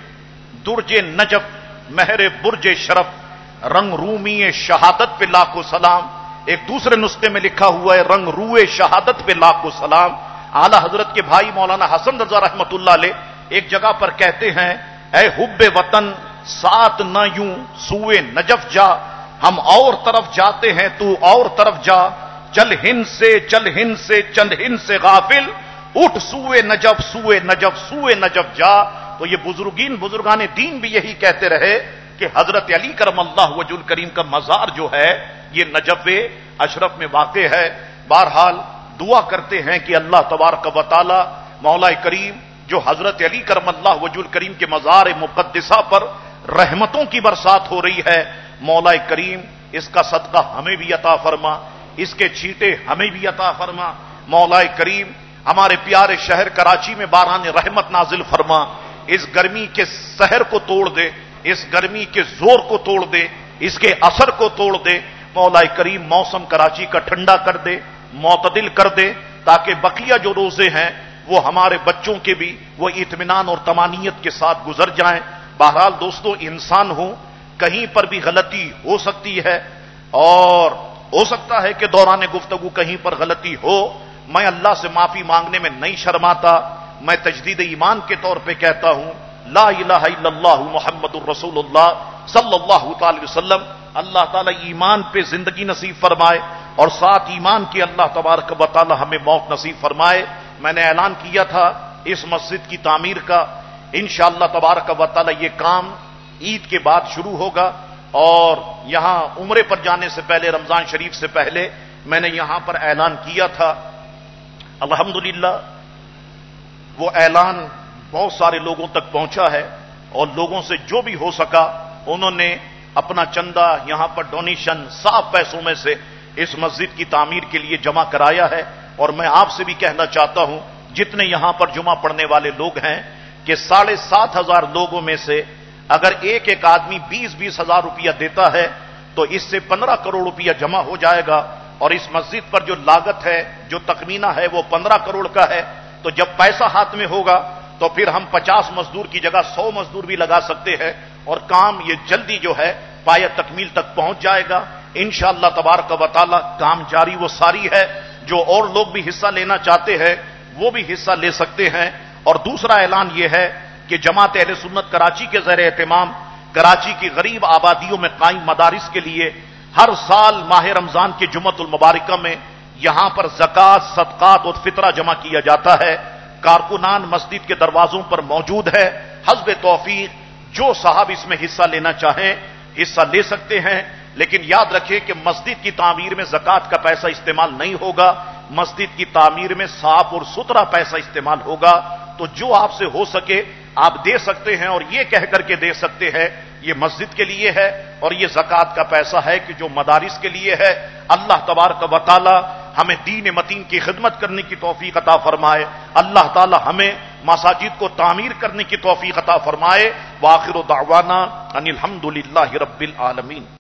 درج نجف مہر برج شرف رنگ رومی شہادت پہ لاکھوں سلام. ایک دوسرے نسخے میں لکھا ہوا ہے رنگ روئے شہادت پہ لاکھوں سلام. اعلی حضرت کے بھائی مولانا حسن رضا رحمت اللہ علیہ ایک جگہ پر کہتے ہیں اے حب وطن ساتھ نہ یوں سوئے نجف جا، ہم اور طرف جاتے ہیں تو اور طرف جا، چل ہند سے چل ہند سے چند ہند سے غافل، اٹھ سوئے نجف سوئے نجف سوئے نجف جا. تو یہ بزرگین بزرگان دین بھی یہی کہتے رہے کہ حضرت علی کرم اللہ وجہ الکریم کا مزار جو ہے یہ نجف اشرف میں واقع ہے. بہرحال دعا کرتے ہیں کہ اللہ تبارک و تعالی مولا کریم جو حضرت علی کرم اللہ وجہ الکریم کے مزار مقدسہ پر رحمتوں کی برسات ہو رہی ہے، مولا کریم اس کا صدقہ ہمیں بھی عطا فرما، اس کے چھیٹے ہمیں بھی عطا فرما. مولا کریم ہمارے پیارے شہر کراچی میں باران رحمت نازل فرما، اس گرمی کے سحر کو توڑ دے، اس گرمی کے زور کو توڑ دے، اس کے اثر کو توڑ دے. مولا کریم موسم کراچی کا ٹھنڈا کر دے، معتدل کر دے تاکہ بقیہ جو روزے ہیں وہ ہمارے بچوں کے بھی وہ اطمینان اور طمانینت کے ساتھ گزر جائیں. بہرحال دوستو انسان ہوں کہیں پر بھی غلطی ہو سکتی ہے اور ہو سکتا ہے کہ دوران گفتگو کہیں پر غلطی ہو. میں اللہ سے معافی مانگنے میں نہیں شرماتا. میں تجدید ایمان کے طور پہ کہتا ہوں لا الہ الا اللہ محمد الرسول اللہ صلی اللہ تعالی وسلم. اللہ تعالی ایمان پہ زندگی نصیب فرمائے اور ساتھ ایمان کے اللہ تبارک و تعالی ہمیں موت نصیب فرمائے. میں نے اعلان کیا تھا اس مسجد کی تعمیر کا، انشاءاللہ تبارک و تعالی یہ کام عید کے بعد شروع ہوگا اور یہاں عمرے پر جانے سے پہلے رمضان شریف سے پہلے میں نے یہاں پر اعلان کیا تھا. الحمدللہ وہ اعلان بہت سارے لوگوں تک پہنچا ہے اور لوگوں سے جو بھی ہو سکا انہوں نے اپنا چندہ یہاں پر ڈونیشن صاف پیسوں میں سے اس مسجد کی تعمیر کے لیے جمع کرایا ہے. اور میں آپ سے بھی کہنا چاہتا ہوں جتنے یہاں پر جمعہ پڑھنے والے لوگ ہیں کہ ساڑھے سات ہزار لوگوں میں سے اگر ایک ایک آدمی بیس بیس ہزار روپیہ دیتا ہے تو اس سے پندرہ کروڑ روپیہ جمع ہو جائے گا. اور اس مسجد پر جو لاگت ہے جو تخمینہ ہے وہ پندرہ کروڑ کا ہے. تو جب پیسہ ہاتھ میں ہوگا تو پھر ہم پچاس مزدور کی جگہ سو مزدور بھی لگا سکتے ہیں اور کام یہ جلدی جو ہے پایہ تکمیل تک پہنچ جائے گا انشاءاللہ تبارک و تعالی. کام جاری وہ ساری ہے. جو اور لوگ بھی حصہ لینا چاہتے ہیں وہ بھی حصہ لے سکتے ہیں. اور دوسرا اعلان یہ ہے کہ جماعت اہل سنت کراچی کے زیر اہتمام کراچی کی غریب آبادیوں میں قائم مدارس کے لیے ہر سال ماہ رمضان کے جمعۃ المبارکہ میں یہاں پر زکوٰۃ، صدقات اور فطرہ جمع کیا جاتا ہے. کارکنان مسجد کے دروازوں پر موجود ہے. حسب توفیق جو صاحب اس میں حصہ لینا چاہیں حصہ لے سکتے ہیں. لیکن یاد رکھیں کہ مسجد کی تعمیر میں زکوٰۃ کا پیسہ استعمال نہیں ہوگا. مسجد کی تعمیر میں صاف اور ستھرا پیسہ استعمال ہوگا. تو جو آپ سے ہو سکے آپ دے سکتے ہیں اور یہ کہہ کر کے دے سکتے ہیں یہ مسجد کے لیے ہے اور یہ زکوٰۃ کا پیسہ ہے کہ جو مدارس کے لیے ہے. اللہ تبارک و تعالی ہمیں دین متین کی خدمت کرنے کی توفیق عطا فرمائے. اللہ تعالی ہمیں مساجد کو تعمیر کرنے کی توفیق عطا فرمائے. وآخر دعوانا ان الحمد للہ رب العالمین.